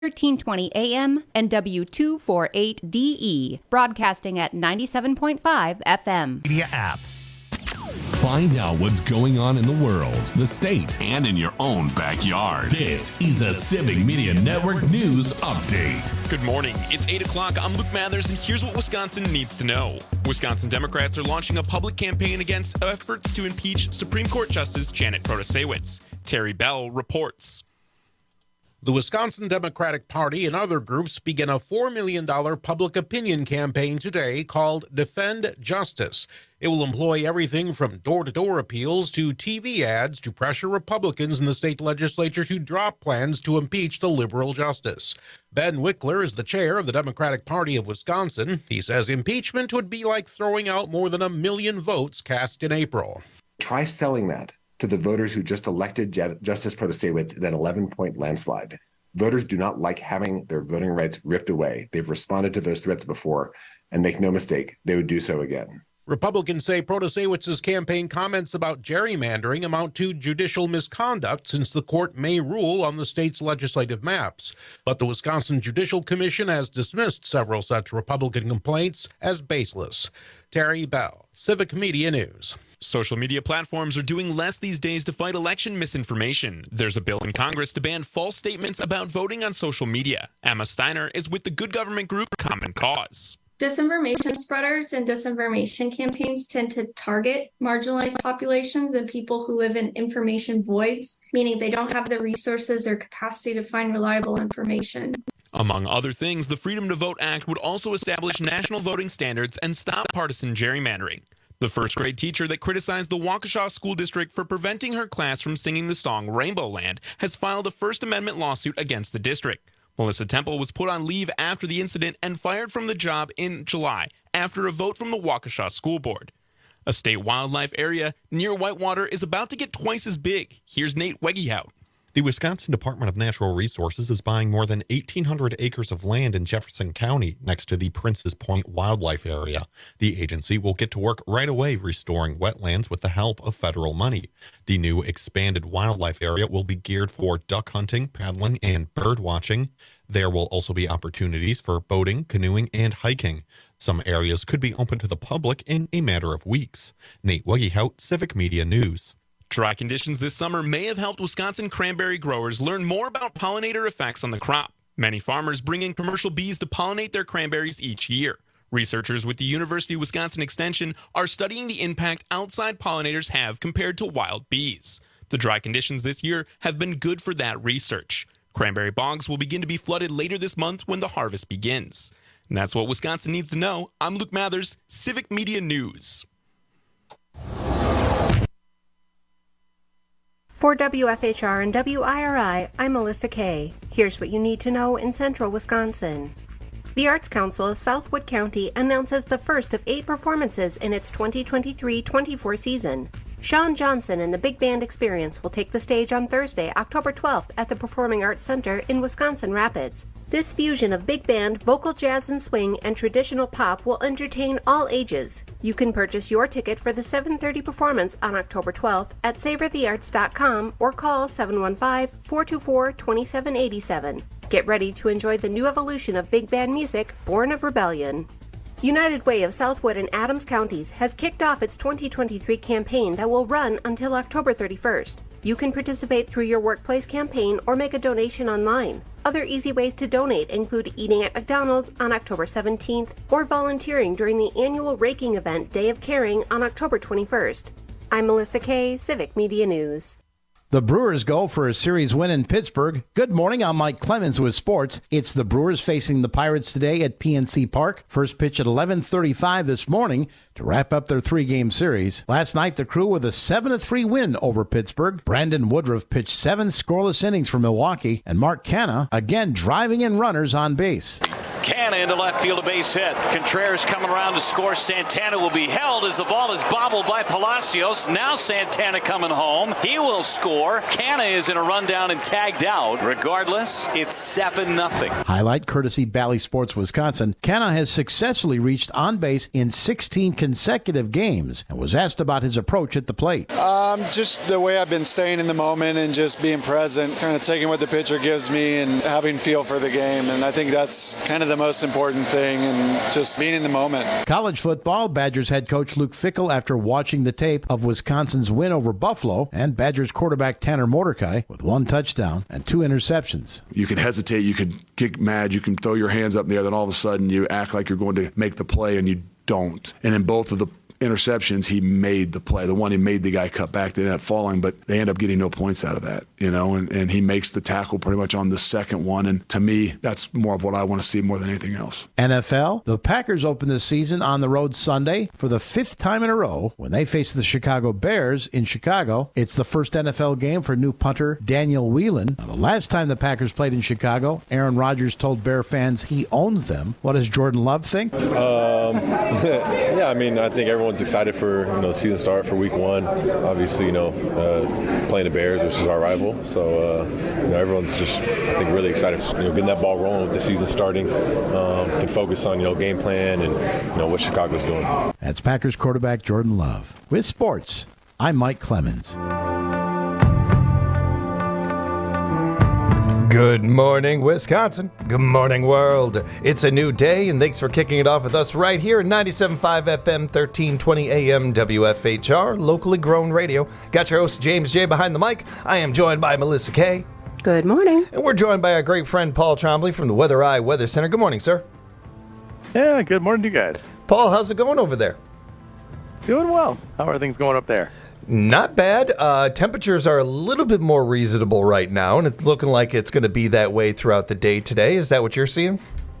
1320 AM and W248DE, broadcasting at 97.5 FM. Media app. Find out what's going on in the world, the state, and in your own backyard. This is a Civic Media Network News Update. Good morning. It's 8 o'clock. I'm Luke Mathers, and here's what Wisconsin needs to know. Wisconsin Democrats are launching a public campaign against efforts to impeach Supreme Court Justice Janet Protasiewicz. Terry Bell reports. The Wisconsin Democratic Party and other groups begin a $4 million public opinion campaign today called Defend Justice. It will employ everything from door-to-door appeals to TV ads to pressure Republicans in the state legislature to drop plans to impeach the liberal justice. Ben Wickler is the chair of the Democratic Party of Wisconsin. He says impeachment would be like throwing out more than 1 million votes cast in April. Try selling that to the voters who just elected Justice Protasiewicz in an 11-point landslide. Voters do not like having their voting rights ripped away. They've responded to those threats before, and make no mistake, they would do so again. Republicans say Protasiewicz's campaign comments about gerrymandering amount to judicial misconduct since the court may rule on the state's legislative maps. But the Wisconsin Judicial Commission has dismissed several such Republican complaints as baseless. Terry Bell, Civic Media News. Social media platforms are doing less these days to fight election misinformation. There's a bill in Congress to ban false statements about voting on social media. Emma Steiner is with the good government group Common Cause. Disinformation spreaders and disinformation campaigns tend to target marginalized populations and people who live in information voids, meaning they don't have the resources or capacity to find reliable information. Among other things, the Freedom to Vote Act would also establish national voting standards and stop partisan gerrymandering. The first grade teacher that criticized the Waukesha School District for preventing her class from singing the song Rainbow Land has filed a First Amendment lawsuit against the district. Melissa Temple was put on leave after the incident and fired from the job in July after a vote from the Waukesha School Board. A state wildlife area near Whitewater is about to get twice as big. Here's Nate Wegehout. The Wisconsin Department of Natural Resources is buying more than 1,800 acres of land in Jefferson County next to the Princes Point Wildlife Area. The agency will get to work right away restoring wetlands with the help of federal money. The new expanded wildlife area will be geared for duck hunting, paddling, and bird watching. There will also be opportunities for boating, canoeing, and hiking. Some areas could be open to the public in a matter of weeks. Nate Wegehout, Civic Media News. Dry conditions this summer may have helped Wisconsin cranberry growers learn more about pollinator effects on the crop. Many farmers bring in commercial bees to pollinate their cranberries each year. Researchers with the University of Wisconsin Extension are studying the impact outside pollinators have compared to wild bees. The dry conditions this year have been good for that research. Cranberry bogs will begin to be flooded later this month when the harvest begins. And that's what Wisconsin needs to know. I'm Luke Mathers, Civic Media News. For WFHR and WIRI, I'm Melissa Kay. Here's what you need to know in central Wisconsin. The Arts Council of Southwood County announces the first of 8 performances in its 2023-24 season. Sean Johnson and the Big Band Experience will take the stage on Thursday, October 12th at the Performing Arts Center in Wisconsin Rapids. This fusion of big band, vocal jazz and swing, and traditional pop will entertain all ages. You can purchase your ticket for the 7:30 performance on October 12th at savorthearts.com or call 715-424-2787. Get ready to enjoy the new evolution of big band music, born of rebellion. United Way of Southwood and Adams Counties has kicked off its 2023 campaign that will run until October 31st. You can participate through your workplace campaign or make a donation online. Other easy ways to donate include eating at McDonald's on October 17th or volunteering during the annual raking event Day of Caring on October 21st. I'm Melissa Kay, Civic Media News. The Brewers go for a series win in Pittsburgh. Good morning, I'm Mike Clemens with sports. It's the Brewers facing the Pirates today at PNC Park. First pitch at 11:35 this morning to wrap up their 3-game series. Last night, the Crew with a 7-3 win over Pittsburgh. Brandon Woodruff pitched 7 scoreless innings for Milwaukee, and Mark Canha again driving in runners on base. Canna into left field, a base hit. Contreras coming around to score. Santana will be held as the ball is bobbled by Palacios. Now Santana coming home. He will score. Canna is in a rundown and tagged out. Regardless, it's 7-0. Highlight courtesy Bally Sports Wisconsin. Canna has successfully reached on base in 16 consecutive games and was asked about his approach at the plate. Just the way I've been staying in the moment and just being present, kind of taking what the pitcher gives me and having feel for the game. And I think that's kind of the most important thing, and just being in the moment. College football, Badgers head coach Luke Fickell after watching the tape of Wisconsin's win over Buffalo, and Badgers quarterback Tanner Mordecai with 1 touchdown and 2 interceptions. You can hesitate, you can get mad, you can throw your hands up in the air, then all of a sudden you act like you're going to make the play and you don't. And in both of the interceptions, he made the play. The one he made the guy cut back, they ended up falling, but they end up getting no points out of that, and he makes the tackle pretty much on the second one. And to me, that's more of what I want to see more than anything else. NFL, the Packers open the season on the road Sunday for the 5th time in a row when they face the Chicago Bears in Chicago. It's the first NFL game for new punter Daniel Whelan. Now, the last time the Packers played in Chicago, Aaron Rodgers told Bear fans he owns them. What does Jordan Love think? Yeah, I mean, I think everyone's excited for the season start for Week 1. Obviously, playing the Bears, which is our rival. So everyone's just, I think, really excited. Getting that ball rolling with the season starting. Can focus on game plan and what Chicago's doing. That's Packers quarterback Jordan Love. With sports, I'm Mike Clemens. Good morning, Wisconsin. Good morning, world. It's a new day, and thanks for kicking it off with us right here at 97.5 FM, 1320 AM, WFHR, locally grown radio. Got your host, James J. behind the mic. I am joined by Melissa K. Good morning. And we're joined by our great friend, Paul Trombley from the Weather Eye Weather Center. Good morning, sir. Yeah, good morning to you guys. Paul, how's it going over there? Doing well. How are things going up there? Not bad. Temperatures are a little bit more reasonable right now, and it's looking like it's going to be that way throughout the day today. Is that what you're seeing?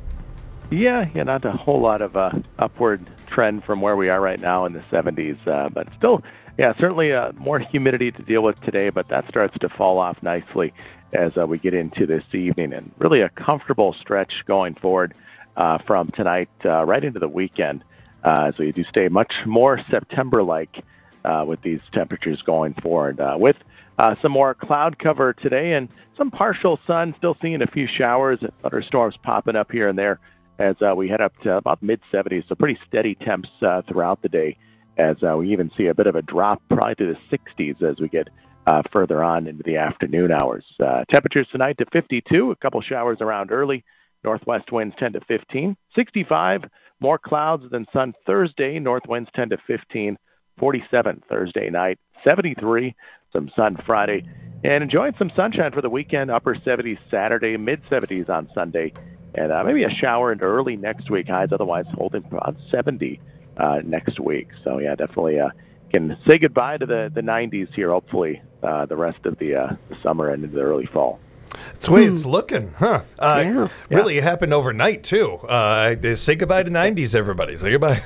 Yeah, not a whole lot of upward trend from where we are right now in the 70s, but still, certainly more humidity to deal with today, but that starts to fall off nicely as we get into this evening, and really a comfortable stretch going forward from tonight right into the weekend. So you do stay much more September-like with these temperatures going forward. With some more cloud cover today and some partial sun, still seeing a few showers and thunderstorms popping up here and there as we head up to about mid-70s. So pretty steady temps throughout the day as we even see a bit of a drop probably to the 60s as we get further on into the afternoon hours. Temperatures tonight to 52, a couple showers around early. Northwest winds 10 to 15. 65, more clouds than sun Thursday. North winds 10 to 15. 47 Thursday night, 73, some sun Friday, and enjoying some sunshine for the weekend, upper 70s Saturday, mid-70s on Sunday, and maybe a shower into early next week. Highs otherwise holding about 70 next week. So, definitely can say goodbye to the 90s here, hopefully, the rest of the summer and into the early fall. That's the way it's looking, huh? Really, it happened overnight, too. Say goodbye to 90s, everybody. Say goodbye.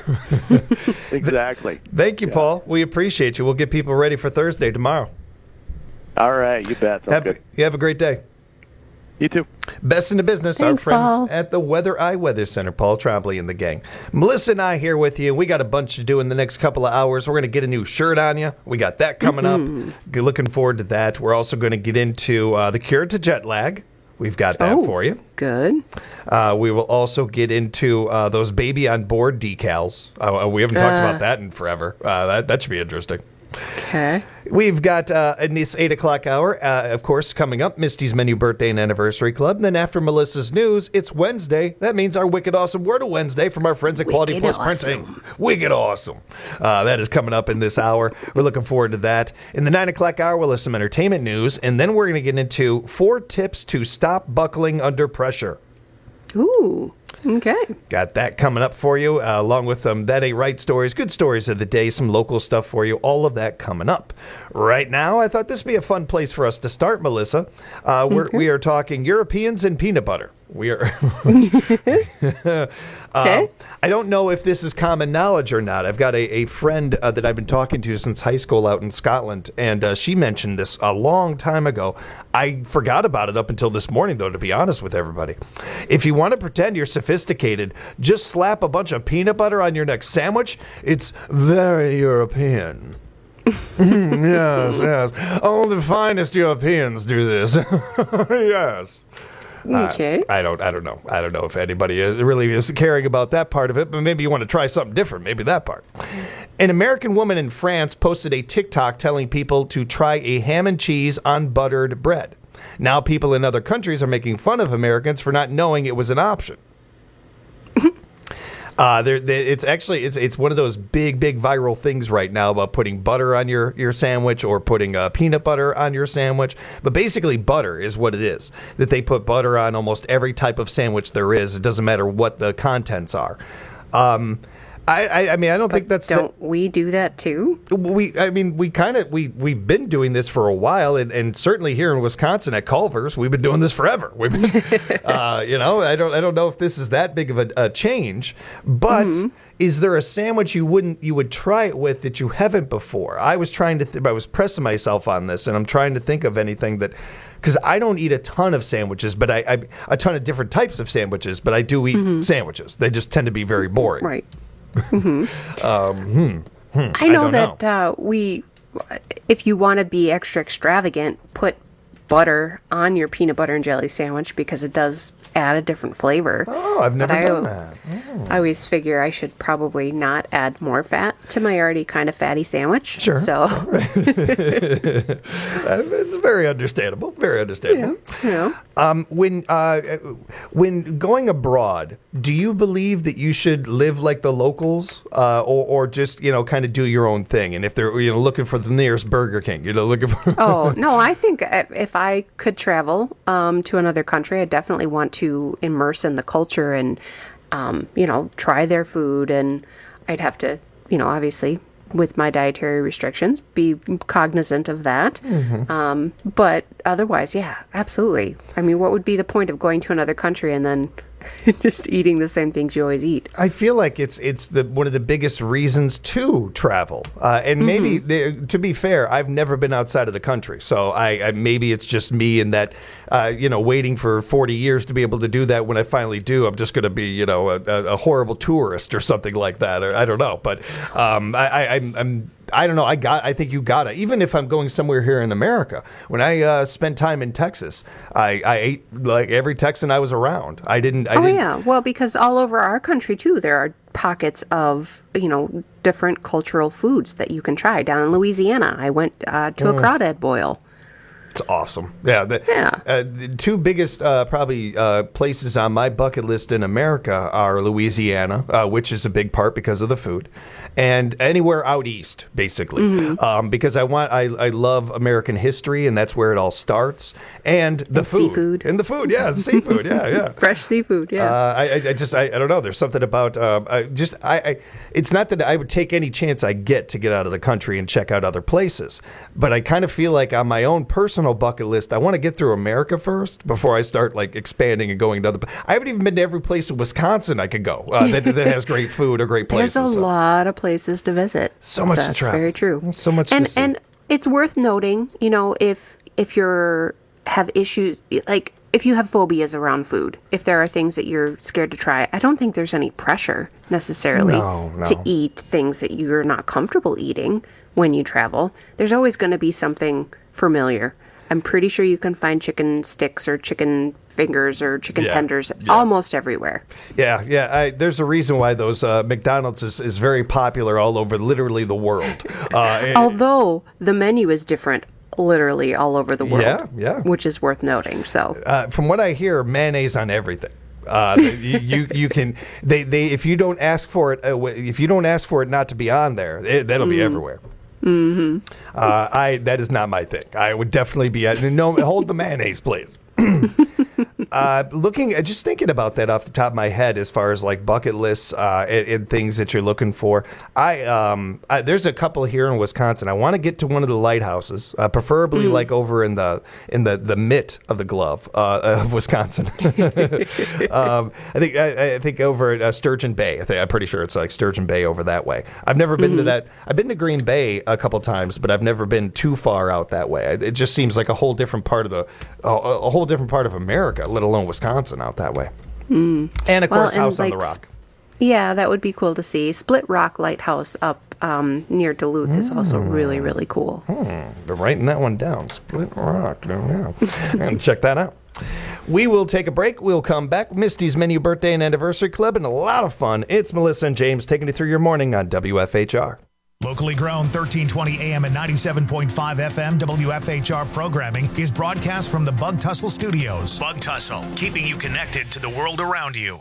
Exactly. Thank you, Paul. We appreciate you. We'll get people ready for Thursday tomorrow. All right, you bet. You have a great day. You too. Best in the business, Thanks, our friends Paul. at the Weather Eye Weather Center, Paul Trombley and the gang. Melissa and I here with you. We got a bunch to do in the next couple of hours. We're going to get a new shirt on you. We got that coming up. Looking forward to that. We're also going to get into the cure to jet lag. We've got that for you. Good. We will also get into those baby on board decals. We haven't talked about that in forever. That should be interesting. Okay. We've got in this 8 o'clock hour, of course, coming up, Misty's Menu Birthday and Anniversary Club. And then after Melissa's news, it's Wednesday. That means our Wicked Awesome Word of Wednesday from our friends at Quality Plus Printing. Wicked Awesome. That is coming up in this hour. We're looking forward to that. In the 9 o'clock hour, we'll have some entertainment news. And then we're going to get into 4 tips to stop buckling under pressure. Ooh. Okay. Got that coming up for you, along with some That Ain't Right stories, good stories of the day, some local stuff for you, all of that coming up. Right now, I thought this would be a fun place for us to start, Melissa. We are talking Europeans and peanut butter. We are. Okay. I don't know if this is common knowledge or not. I've got a friend that I've been talking to since high school out in Scotland, and she mentioned this a long time ago. I forgot about it up until this morning, though, to be honest with everybody. If you want to pretend you're sophisticated sophisticated. Just slap a bunch of peanut butter on your next sandwich. It's very European. Yes. Only the finest Europeans do this. Yes. Okay. I don't know. I don't know if anybody really is caring about that part of it, but maybe you want to try something different. Maybe that part. An American woman in France posted a TikTok telling people to try a ham and cheese on buttered bread. Now people in other countries are making fun of Americans for not knowing it was an option. It's one of those big viral things right now about putting butter on your sandwich or putting peanut butter on your sandwich. But basically, butter is what it is. That they put butter on almost every type of sandwich there is. It doesn't matter what the contents are. I mean, I don't think that's. Don't we do that too? We've been doing this for a while, and certainly here in Wisconsin at Culver's, we've been doing this forever. We've been, I don't know if this is that big of a change, but is there a sandwich you would try it with that you haven't before? I was trying to. I was pressing myself on this, and I'm trying to think of anything that. Because I don't eat a ton of sandwiches, but I a ton of different types of sandwiches, but I do eat sandwiches. They just tend to be very boring. Right. I know that if you want to be extra extravagant, put butter on your peanut butter and jelly sandwich because it does add a different flavor. Oh, I've never done that. I always figure I should probably not add more fat to my already kind of fatty sandwich. Sure. So it's very understandable. Very understandable. Yeah. When going abroad, do you believe that you should live like the locals, or just kind of do your own thing? And if they're looking for the nearest Burger King, looking for. Oh no, I think if I could travel to another country, I definitely want to immerse in the culture and try their food, and I'd have to obviously with my dietary restrictions be cognizant of that. But otherwise, yeah, absolutely. I mean, what would be the point of going to another country and then just eating the same things you always eat? I feel like it's one of the biggest reasons to travel. And maybe, to be fair, I've never been outside of the country. So I maybe it's just me in that, waiting for 40 years to be able to do that. When I finally do, I'm just going to be, a horrible tourist or something like that. Or I don't know. But I don't know. I think you gotta. Even if I'm going somewhere here in America, when I spent time in Texas, I ate like every Texan I was around. I didn't. Yeah. Well, because all over our country too, there are pockets of different cultural foods that you can try. Down in Louisiana, I went to a crawdad boil. It's awesome. Yeah. The two biggest places on my bucket list in America are Louisiana, which is a big part because of the food, and anywhere out east, basically, because I love American history, and that's where it all starts. And the food. Seafood. And the food, yeah, the seafood, yeah. Fresh seafood, yeah. I don't know. There's something about it's not that I would take any chance I get to get out of the country and check out other places, but I kind of feel like on my own personal bucket list, I want to get through America first before I start like expanding and going to other. I haven't even been to every place in Wisconsin I could go that has great food or great places. There's a lot of places to visit. So much to travel. That's very true. So much to see. And it's worth noting, if you have issues, like if you have phobias around food, if there are things that you're scared to try, I don't think there's any pressure necessarily to eat things that you're not comfortable eating when you travel. There's always going to be something familiar. I'm pretty sure you can find chicken sticks or chicken fingers or chicken tenders almost everywhere. Yeah. There's a reason why those McDonald's is very popular all over literally the world. Although the menu is different literally all over the world. Yeah. Which is worth noting. So from what I hear, mayonnaise on everything. You can if you don't ask for it not to be on there, that'll be everywhere. That is not my thing. I would definitely be hold the mayonnaise, please. Just thinking about that off the top of my head, as far as like bucket lists and things that you're looking for, there's a couple here in Wisconsin. I want to get to one of the lighthouses, preferably like over in the mitt of the glove of Wisconsin. I think over at Sturgeon Bay. I'm pretty sure it's like Sturgeon Bay over that way. I've never been to that. I've been to Green Bay a couple times, but I've never been too far out that way. It just seems like a whole different part of America, let alone Wisconsin, out that way. Mm. And, of course, House on the Rock. Yeah, that would be cool to see. Split Rock Lighthouse up near Duluth is also really, really cool. Been writing that one down. Split Rock. And check that out. We will take a break. We'll come back. Misty's Menu Birthday and Anniversary Club, and a lot of fun. It's Melissa and James taking you through your morning on WFHR. Locally grown 1320 AM and 97.5 FM WFHR programming is broadcast from the Bug Tussle Studios. Bug Tussle, keeping you connected to the world around you.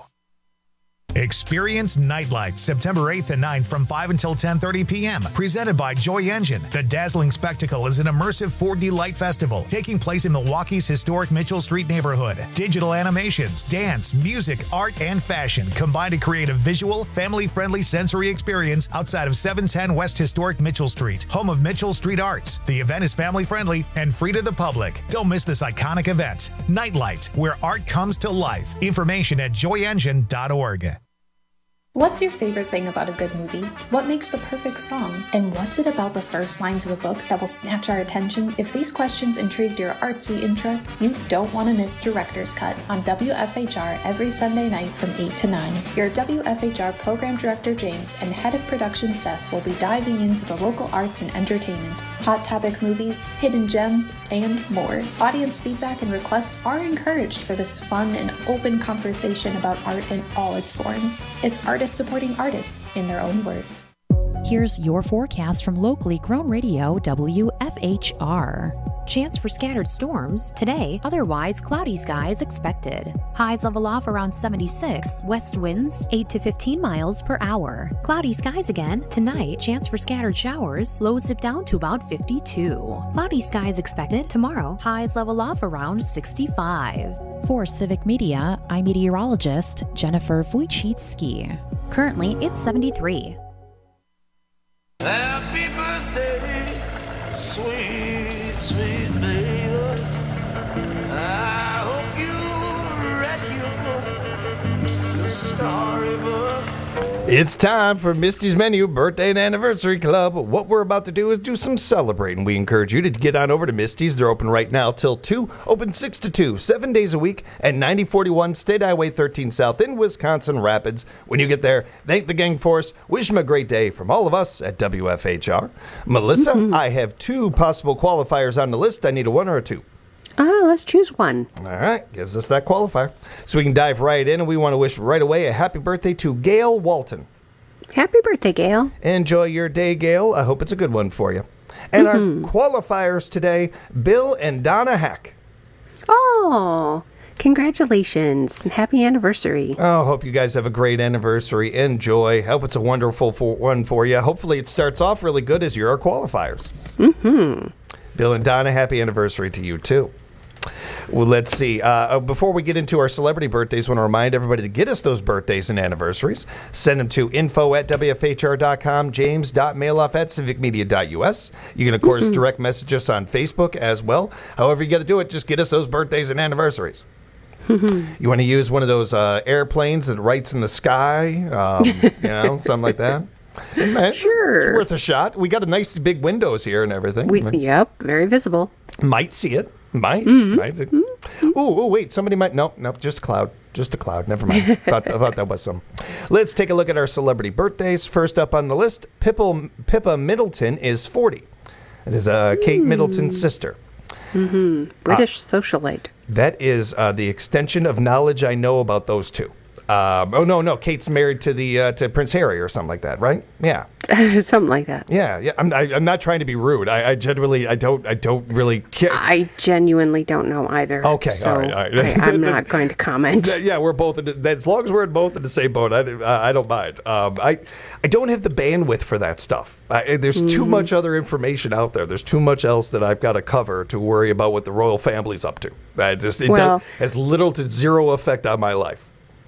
Experience Nightlight September 8th and 9th from 5 until 10:30 p.m. Presented by Joy Engine. The dazzling spectacle is an immersive 4D light festival taking place in Milwaukee's historic Mitchell Street neighborhood. Digital animations, dance, music, art, and fashion combine to create a visual, family-friendly sensory experience outside of 710 West Historic Mitchell Street, home of Mitchell Street Arts. The event is family-friendly and free to the public. Don't miss this iconic event. Nightlight, where art comes to life. Information at joyengine.org. What's your favorite thing about a good movie? What makes the perfect song? And what's it about the first lines of a book that will snatch our attention? If these questions intrigued your artsy interest, you don't want to miss Director's Cut on WFHR every Sunday night from 8 to 9. Your WFHR Program Director James and Head of Production Seth will be diving into the local arts and entertainment, hot topic movies, hidden gems, and more. Audience feedback and requests are encouraged for this fun and open conversation about art in all its forms. It's artists supporting artists in their own words. Here's your forecast from locally grown radio WFHR. Chance for scattered storms today, otherwise cloudy skies expected. Highs level off around 76, west winds 8 to 15 miles per hour. Cloudy skies again tonight, chance for scattered showers, lows dip down to about 52. Cloudy skies expected tomorrow, highs level off around 65. For Civic Media, I'm meteorologist Jennifer Wojcicki. Currently, it's 73. Happy birthday, sweet, sweet baby. I hope you read your storybook. It's time for Misty's Menu Birthday and Anniversary Club. What we're about to do is do some celebrating. We encourage you to get on over to Misty's. They're open right now till 2, open 6 to 2, 7 days a week at 9041 State Highway 13 South in Wisconsin Rapids. When you get there, thank the gang for us. Wish them a great day from all of us at WFHR. Melissa, I have 2 possible qualifiers on the list. I need a 1 or a 2. Let's choose one. All right, gives us that qualifier. So we can dive right in, and we want to wish right away a happy birthday to Gail Walton. Happy birthday, Gail. Enjoy your day, Gail. I hope it's a good one for you. And our qualifiers today, Bill and Donna Hack. Oh, congratulations and happy anniversary. Oh, hope you guys have a great anniversary. Enjoy. Hope it's a wonderful one for you. Hopefully it starts off really good as you're our qualifiers. Bill and Donna, happy anniversary to you, too. Well, let's see. Before we get into our celebrity birthdays, I want to remind everybody to get us those birthdays and anniversaries. Send them to info@wfhr.com, james.mailoff@civicmedia.us. You can, of course, direct message us on Facebook as well. However you got to do it, just get us those birthdays and anniversaries. You want to use one of those airplanes that writes in the sky, something like that? Sure. It's worth a shot. We got a nice big windows here and everything. Yep, very visible. Might see it. Might. Ooh, wait. Somebody might. Nope, just a cloud. Just a cloud. Never mind. I thought that was some. Let's take a look at our celebrity birthdays. First up on the list, Pippa Middleton is 40. It is Kate Middleton's sister. British socialite. That is the extension of knowledge I know about those two. No. Kate's married to Prince Harry or something like that, right? Yeah. Something like that. Yeah. I'm not trying to be rude. I genuinely don't really care. I genuinely don't know either. Okay. So all right. I'm not going to comment. Yeah, we're both as long as we're both in the same boat. I don't mind. I don't have the bandwidth for that stuff. There's too much other information out there. There's too much else that I've got to cover to worry about what the royal family's up to. It has little to zero effect on my life.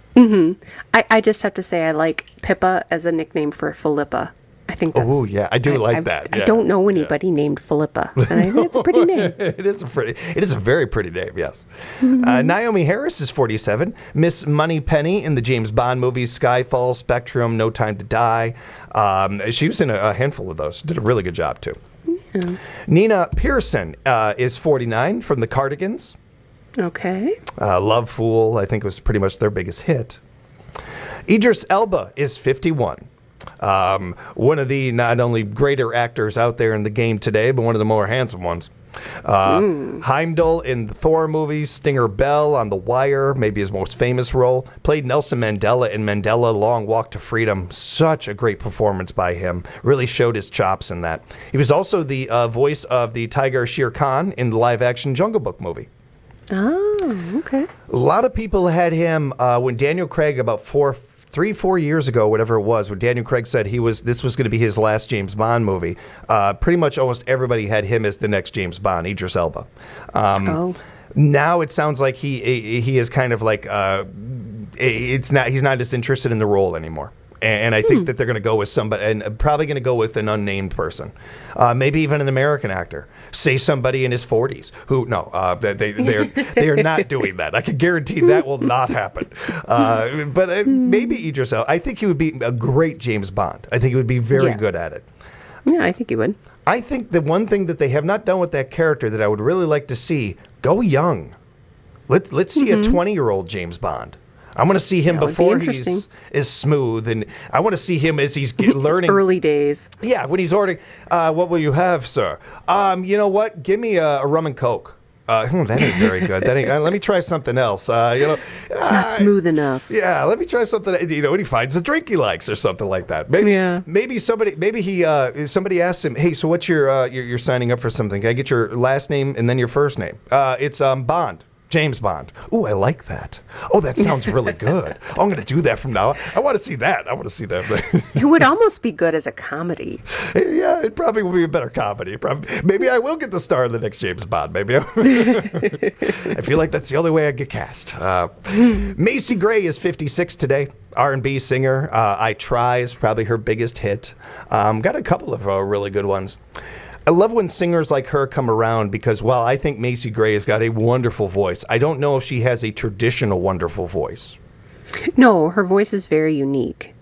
I just have to say I like Pippa as a nickname for Philippa. I think that's... Oh, yeah. I do like that. Yeah. I don't know anybody named Philippa. And I think it's a pretty name. It is a very pretty name, yes. Naomi Harris is 47. Miss Moneypenny in the James Bond movies Skyfall, Spectrum, No Time to Die. She was in a handful of those. Did a really good job, too. Nina Pearson is 49 from the Cardigans. Okay. Love Fool, I think, was pretty much their biggest hit. Idris Elba is 51. One of the not only greater actors out there in the game today, but one of the more handsome ones. Heimdall in the Thor movies, Stinger Bell on The Wire, maybe his most famous role, played Nelson Mandela in Mandela Long Walk to Freedom. Such a great performance by him. Really showed his chops in that. He was also the voice of the tiger Shere Khan in the live-action Jungle Book movie. Oh, okay. A lot of people had him when Daniel Craig, about 4 years ago, whatever it was, when Daniel Craig said this was going to be his last James Bond movie, pretty much almost everybody had him as the next James Bond, Idris Elba. Now it sounds like he is kind of like he's not as interested in the role anymore. And I think that they're going to go with somebody, and probably going to go with an unnamed person, maybe even an American actor. Say somebody in his 40s who they are not doing that. I can guarantee that will not happen. But maybe Idris Elba. I think he would be a great James Bond. I think he would be very good at it. Yeah, I think he would. I think the one thing that they have not done with that character that I would really like to see, go young. Let's see a 20-year-old James Bond. I want to see him before he's as smooth, and I want to see him as he's learning. Early days. Yeah, when he's ordering, what will you have, sir? You know what? Give me a rum and Coke. That ain't very good. Let me try something else. It's not smooth enough. Yeah, let me try something. And he finds a drink he likes or something like that. Maybe somebody asks him, hey, so what's you're signing up for something? Can I get your last name and then your first name? It's Bond. James Bond. Ooh, I like that. Oh, that sounds really good. Oh, I'm going to do that from now on. I want to see that. It would almost be good as a comedy. Yeah, it probably would be a better comedy. Maybe I will get the star of the next James Bond. Maybe I feel like that's the only way I get cast. Macy Gray is 56 today. R&B singer. I Try is probably her biggest hit. Got a couple of really good ones. I love when singers like her come around because, while I think Macy Gray has got a wonderful voice, I don't know if she has a traditional wonderful voice. No, her voice is very unique.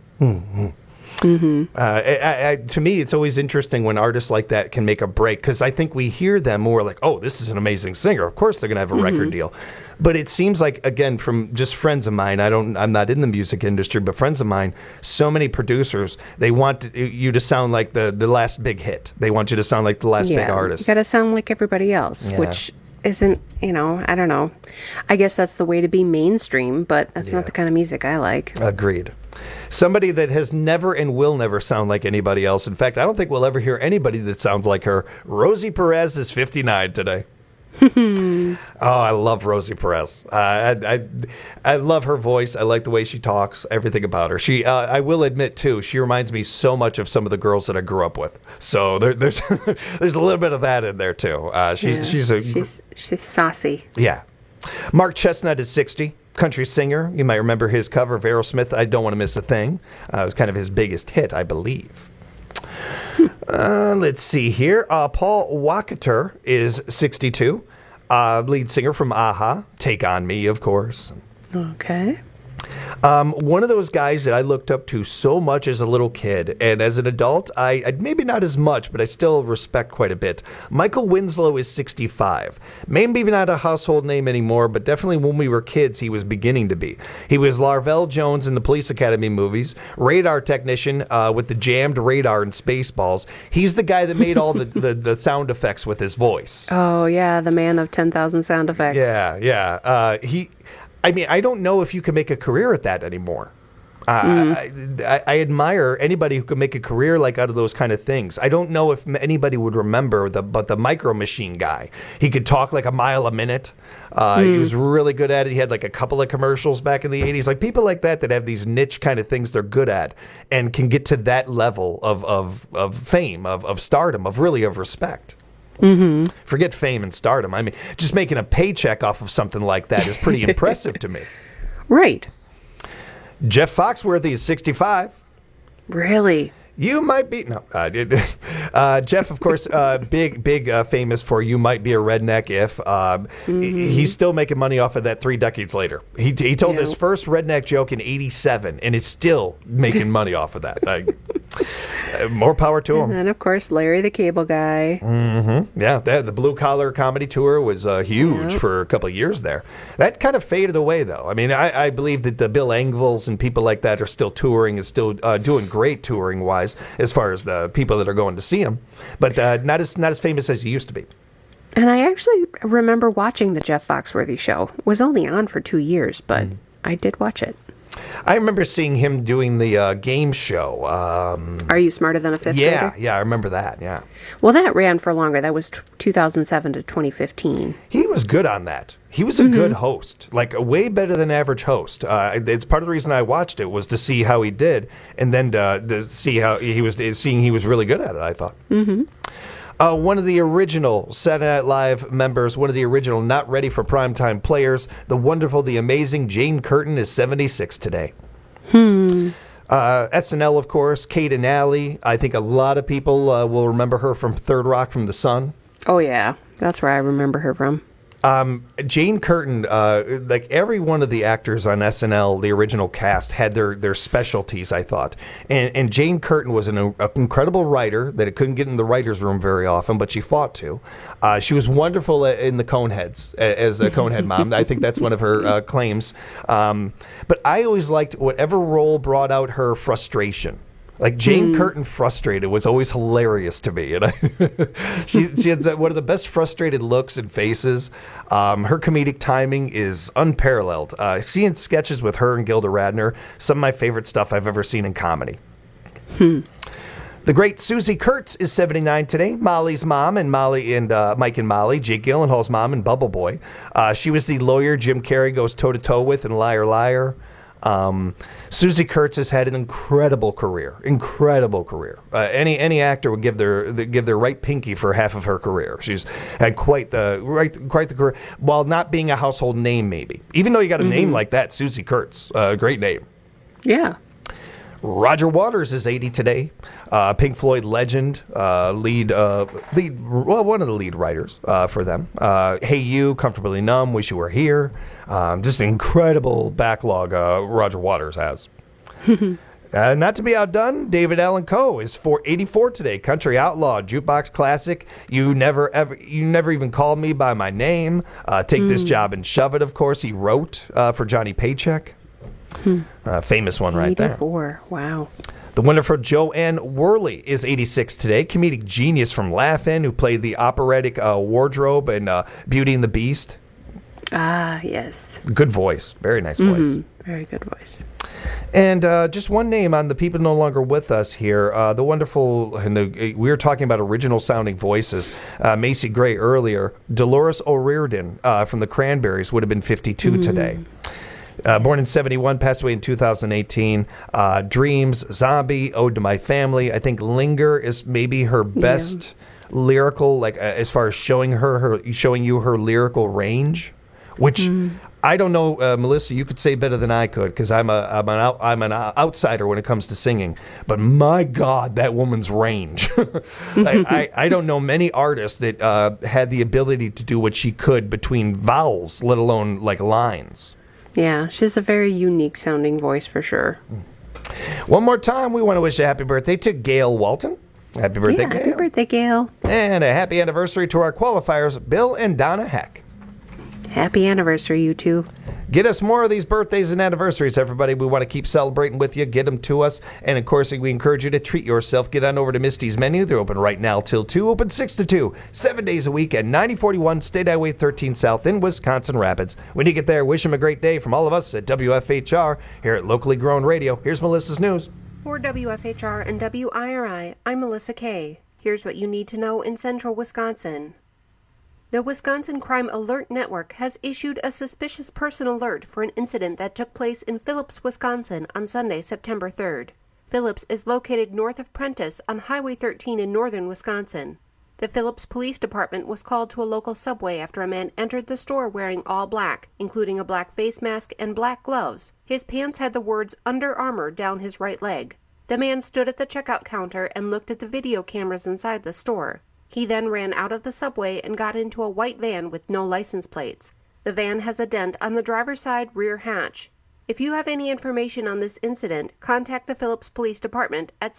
To me, it's always interesting when artists like that can make a break, because I think we hear them more like, oh, this is an amazing singer. Of course they're going to have a record deal. But it seems like, again, from just friends of mine, I'm not in the music industry, but friends of mine, so many producers, they want you to sound like the last big hit. They want you to sound like the last big artist. You got to sound like everybody else, which isn't, I don't know. I guess that's the way to be mainstream, but that's not the kind of music I like. Agreed. Somebody that has never and will never sound like anybody else. In fact, I don't think we'll ever hear anybody that sounds like her. Rosie Perez is 59 today. Oh, I love Rosie Perez. I love her voice. I like the way she talks, everything about her. I will admit, too, she reminds me so much of some of the girls that I grew up with. So there's a little bit of that in there, too. She's saucy. Yeah. Mark Chestnut is 60. Country singer. You might remember his cover of Aerosmith, I Don't Want to Miss a Thing. It was kind of his biggest hit, I believe. Let's see here. Paul Wakater is 62. Lead singer from A-ha. Take On Me, of course. Okay. One of those guys that I looked up to so much as a little kid, and as an adult, I maybe not as much, but I still respect quite a bit. Michael Winslow is 65. Maybe not a household name anymore, but definitely when we were kids, he was beginning to be. He was Larvell Jones in the Police Academy movies, radar technician with the jammed radar and Spaceballs. He's the guy that made all the sound effects with his voice. Oh, yeah, the man of 10,000 sound effects. Yeah. I don't know if you can make a career at that anymore. I admire anybody who can make a career like out of those kind of things. I don't know if anybody would remember the Micro Machine guy. He could talk like a mile a minute. He was really good at it. He had like a couple of commercials back in the 80s. Like people like that have these niche kind of things they're good at and can get to that level of fame, of stardom, of respect. Forget fame and stardom. I mean, just making a paycheck off of something like that is pretty impressive to me. Right. Jeff Foxworthy is 65. Really? You might be Jeff, of course, big famous for You Might Be a Redneck If. He's still making money off of that 3 decades later. He told his first redneck joke in '87 and is still making money off of that. More power to him. And then, of course, Larry the Cable Guy. Mm-hmm. Yeah, the Blue Collar Comedy Tour was huge for a couple of years there. That kind of faded away, though. I mean, I believe that the Bill Engvalls and people like that are still touring and still doing great touring-wise as far as the people that are going to see him, but not as famous as he used to be. And I actually remember watching the Jeff Foxworthy show. It was only on for 2 years, but I did watch it. I remember seeing him doing the game show. Are You Smarter Than a Fifth Grader? Yeah, I remember that, yeah. Well, that ran for longer. That was 2007 to 2015. He was good on that. He was a good host, like a way better than average host. It's part of the reason I watched it was to see how he did, and then to see how he was really good at it, I thought. Mm-hmm. One of the original Saturday Night Live members, one of the original not ready for primetime players, the wonderful, the amazing Jane Curtin is 76 today. SNL, of course, Kate and Allie. I think a lot of people will remember her from Third Rock from the Sun. Oh, yeah. That's where I remember her from. Jane Curtin, like every one of the actors on SNL, the original cast, had their specialties, I thought. And Jane Curtin was an incredible writer that it couldn't get in the writer's room very often, but she fought to. She was wonderful in the Coneheads, as a Conehead mom. I think that's one of her claims. But I always liked whatever role brought out her frustration. Like Jane Curtin frustrated was always hilarious to me, and she had one of the best frustrated looks and faces. Her comedic timing is unparalleled. Seeing sketches with her and Gilda Radner, some of my favorite stuff I've ever seen in comedy. The great Susie Kurtz is 79 today. Molly's mom and Mike and Molly, Jake Gyllenhaal's mom and Bubble Boy. She was the lawyer Jim Carrey goes toe to toe with in Liar Liar. Susie Kurtz has had an incredible career. Any actor would give their right pinky for half of her career. She's had quite the career, while not being a household name, maybe. Even though you got a name like that, Susie Kurtz, great name. Yeah. Roger Waters is 80 today. Pink Floyd legend, one of the lead writers for them. Hey You, Comfortably Numb, Wish You Were Here. Just an incredible backlog Roger Waters has. Not to be outdone, David Allan Coe is 84 today. Country outlaw, jukebox classic. You never even called me by my name. Take This Job and Shove It. Of course, he wrote for Johnny Paycheck. Famous one right 84. There. Wow. The wonderful Joanne Worley is 86 today. Comedic genius from Laugh-In, who played the operatic wardrobe in Beauty and the Beast. Ah, yes. Good voice. Very nice voice. Very good voice. And just one name on the people no longer with us here. The wonderful, we were talking about original sounding voices. Macy Gray earlier. Dolores O'Riordan from the Cranberries would have been 52 today. Born in 71, passed away in 2018. Dreams, Zombie, Ode to My Family. I think Linger is maybe her best lyrical, like as far as showing you her lyrical range, which I don't know, Melissa. You could say better than I could because I'm an outsider when it comes to singing. But my God, that woman's range! I don't know many artists that had the ability to do what she could between vowels, let alone like lines. Yeah, she has a very unique sounding voice for sure. One more time, we want to wish a happy birthday to Gail Walton. Happy birthday, Gail. Happy birthday, Gail. And a happy anniversary to our qualifiers, Bill and Donna Heck. Happy anniversary, you two. Get us more of these birthdays and anniversaries, everybody. We want to keep celebrating with you. Get them to us. And, of course, we encourage you to treat yourself. Get on over to Misty's Menu. They're open right now till 2. Open 6 to 2. 7 days a week at 9041 State Highway 13 South in Wisconsin Rapids. When you get there, wish them a great day from all of us at WFHR here at Locally Grown Radio. Here's Melissa's news. For WFHR and WIRI, I'm Melissa Kay. Here's what you need to know in central Wisconsin. The Wisconsin Crime Alert Network has issued a suspicious person alert for an incident that took place in Phillips, Wisconsin on Sunday, September 3rd. Phillips is located north of Prentice on Highway 13 in northern Wisconsin. The Phillips Police Department was called to a local Subway after a man entered the store wearing all black, including a black face mask and black gloves. His pants had the words Under Armour down his right leg. The man stood at the checkout counter and looked at the video cameras inside the store. He then ran out of the Subway and got into a white van with no license plates. The van has a dent on the driver's side rear hatch. If you have any information on this incident, contact the Phillips Police Department at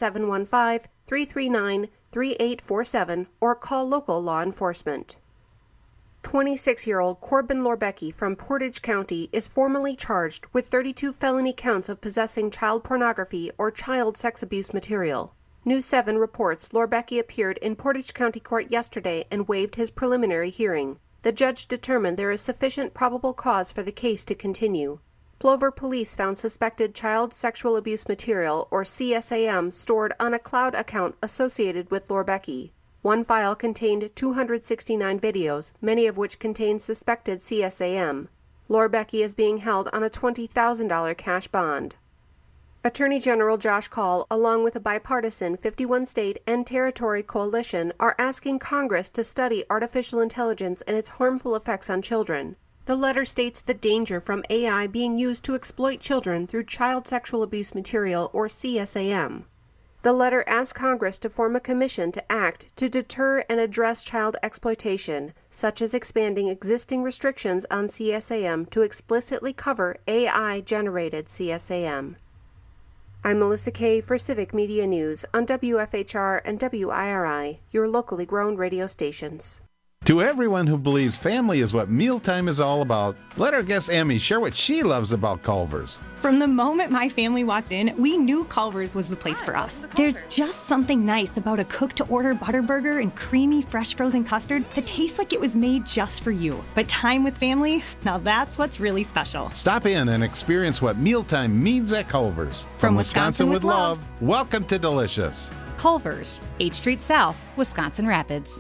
715-339-3847 or call local law enforcement. 26-year-old Corbin Lorbecki from Portage County is formally charged with 32 felony counts of possessing child pornography or child sex abuse material. News 7 reports Lorbecki appeared in Portage County Court yesterday and waived his preliminary hearing. The judge determined there is sufficient probable cause for the case to continue. Plover police found suspected child sexual abuse material, or CSAM, stored on a cloud account associated with Lorbecki. One file contained 269 videos, many of which contained suspected CSAM. Lorbecki is being held on a $20,000 cash bond. Attorney General Josh Kaul, along with a bipartisan 51-state and territory coalition, are asking Congress to study artificial intelligence and its harmful effects on children. The letter states the danger from AI being used to exploit children through child sexual abuse material, or CSAM. The letter asks Congress to form a commission to act to deter and address child exploitation, such as expanding existing restrictions on CSAM to explicitly cover AI-generated CSAM. I'm Melissa Kay for Civic Media News on WFHR and WIRI, your locally grown radio stations. To everyone who believes family is what mealtime is all about, let our guest Emmy share what she loves about Culver's. From the moment my family walked in, we knew Culver's was the place for us. There's just something nice about a cook-to-order Butterburger and creamy, fresh frozen custard that tastes like it was made just for you. But time with family, now that's what's really special. Stop in and experience what mealtime means at Culver's. From Wisconsin with love, welcome to Delicious. Culver's, 8th Street South, Wisconsin Rapids.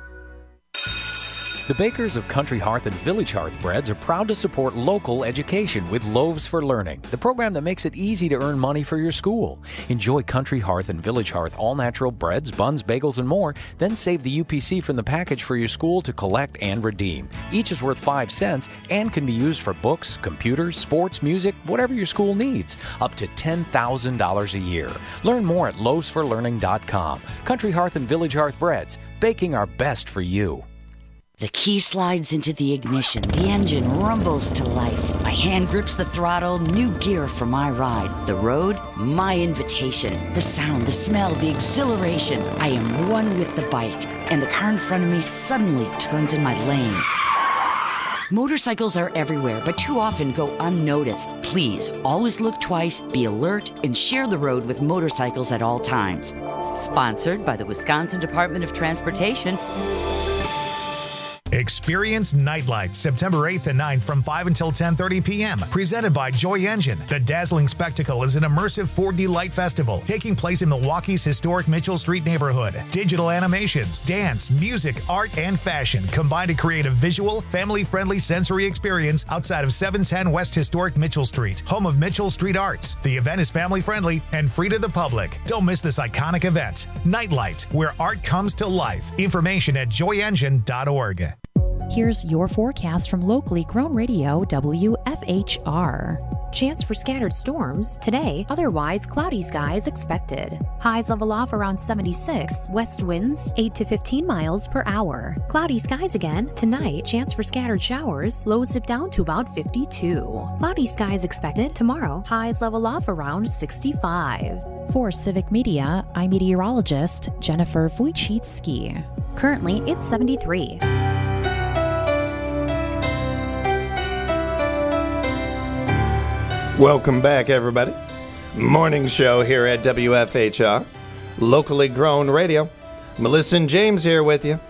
The bakers of Country Hearth and Village Hearth Breads are proud to support local education with Loaves for Learning, the program that makes it easy to earn money for your school. Enjoy Country Hearth and Village Hearth all-natural breads, buns, bagels, and more, then save the UPC from the package for your school to collect and redeem. Each is worth 5 cents and can be used for books, computers, sports, music, whatever your school needs, up to $10,000 a year. Learn more at loavesforlearning.com. Country Hearth and Village Hearth Breads, baking our best for you. The key slides into the ignition. The engine rumbles to life. My hand grips the throttle. New gear for my ride. The road, my invitation. The sound, the smell, the exhilaration. I am one with the bike, and the car in front of me suddenly turns in my lane. Motorcycles are everywhere, but too often go unnoticed. Please, always look twice, be alert, and share the road with motorcycles at all times. Sponsored by the Wisconsin Department of Transportation. Experience Nightlight, September 8th and 9th from 5 until 10:30 p.m. Presented by Joy Engine. The dazzling spectacle is an immersive 4D light festival taking place in Milwaukee's historic Mitchell Street neighborhood. Digital animations, dance, music, art, and fashion combine to create a visual, family-friendly sensory experience outside of 710 West Historic Mitchell Street, home of Mitchell Street Arts. The event is family-friendly and free to the public. Don't miss this iconic event. Nightlight, where art comes to life. Information at joyengine.org. Here's your forecast from locally grown radio WFHR. Chance for scattered storms today, otherwise cloudy skies expected. Highs level off around 76, west winds 8 to 15 miles per hour. Cloudy skies again tonight, chance for scattered showers, lows dip down to about 52. Cloudy skies expected tomorrow, highs level off around 65. For Civic Media, I'm meteorologist Jennifer Wojcicki. Currently, it's 73. Welcome back, everybody. Morning show here at WFHR, locally grown radio. Melissa and James here with you.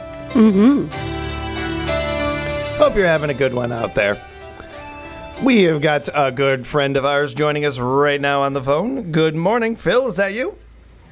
Hope you're having a good one out there. We have got a good friend of ours joining us right now on the phone. Good morning, Phil. Is that you?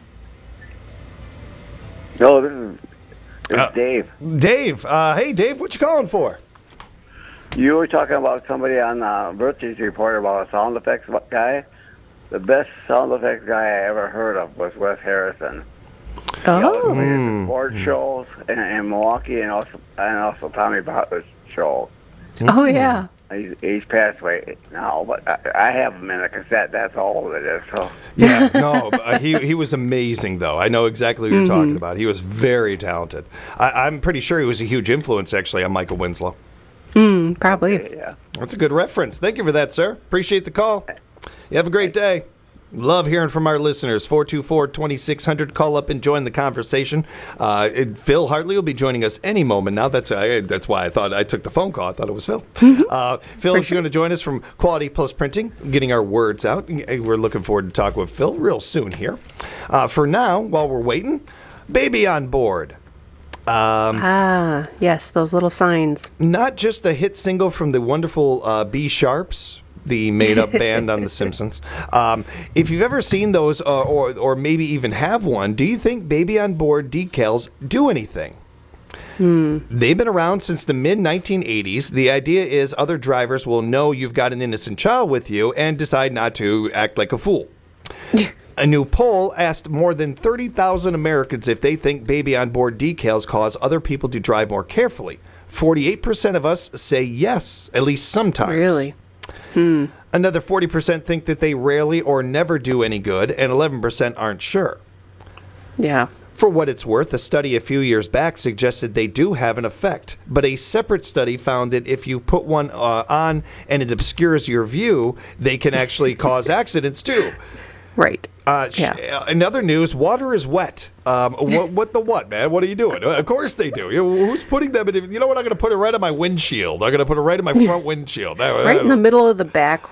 No, this is Dave. Dave. Hey, Dave, what you calling for? You were talking about somebody on Virtue's report about a sound effects guy. The best sound effects guy I ever heard of was Wes Harrison. Oh. He did sports shows in Milwaukee and also Tommy Bartlett's show. Oh, yeah. He's passed away now, but I have him in a cassette. That's all it is. So. Yeah, no, he was amazing, though. I know exactly what you're talking about. He was very talented. I'm pretty sure he was a huge influence, actually, on Michael Winslow. Probably. Okay, yeah. That's a good reference. Thank you for that, sir. Appreciate the call. You have a great day. Love hearing from our listeners. 424-2600. Call up and join the conversation. Phil Hartley will be joining us any moment now. That's why I thought I took the phone call. I thought it was Phil. Phil is going to join us from Quality Plus Printing, getting our words out. We're looking forward to talk with Phil real soon here. For now, while we're waiting, Baby on Board. Yes, those little signs. Not just a hit single from the wonderful B Sharps, the made-up band on The Simpsons. If you've ever seen those or maybe even have one, do you think Baby on Board decals do anything? They've been around since the mid-1980s. The idea is other drivers will know you've got an innocent child with you and decide not to act like a fool. A new poll asked more than 30,000 Americans if they think Baby on Board decals cause other people to drive more carefully. 48% of us say yes, at least sometimes. Really? Another 40% think that they rarely or never do any good, and 11% aren't sure. Yeah. For what it's worth, a study a few years back suggested they do have an effect, but a separate study found that if you put one on and it obscures your view, they can actually cause accidents too. Right. In other news, water is wet. What the what, man? What are you doing? Of course they do. Who's putting them in? You know what? I'm going to put it right on my windshield. I'm going to put it right in my front windshield. Right in the middle of the back,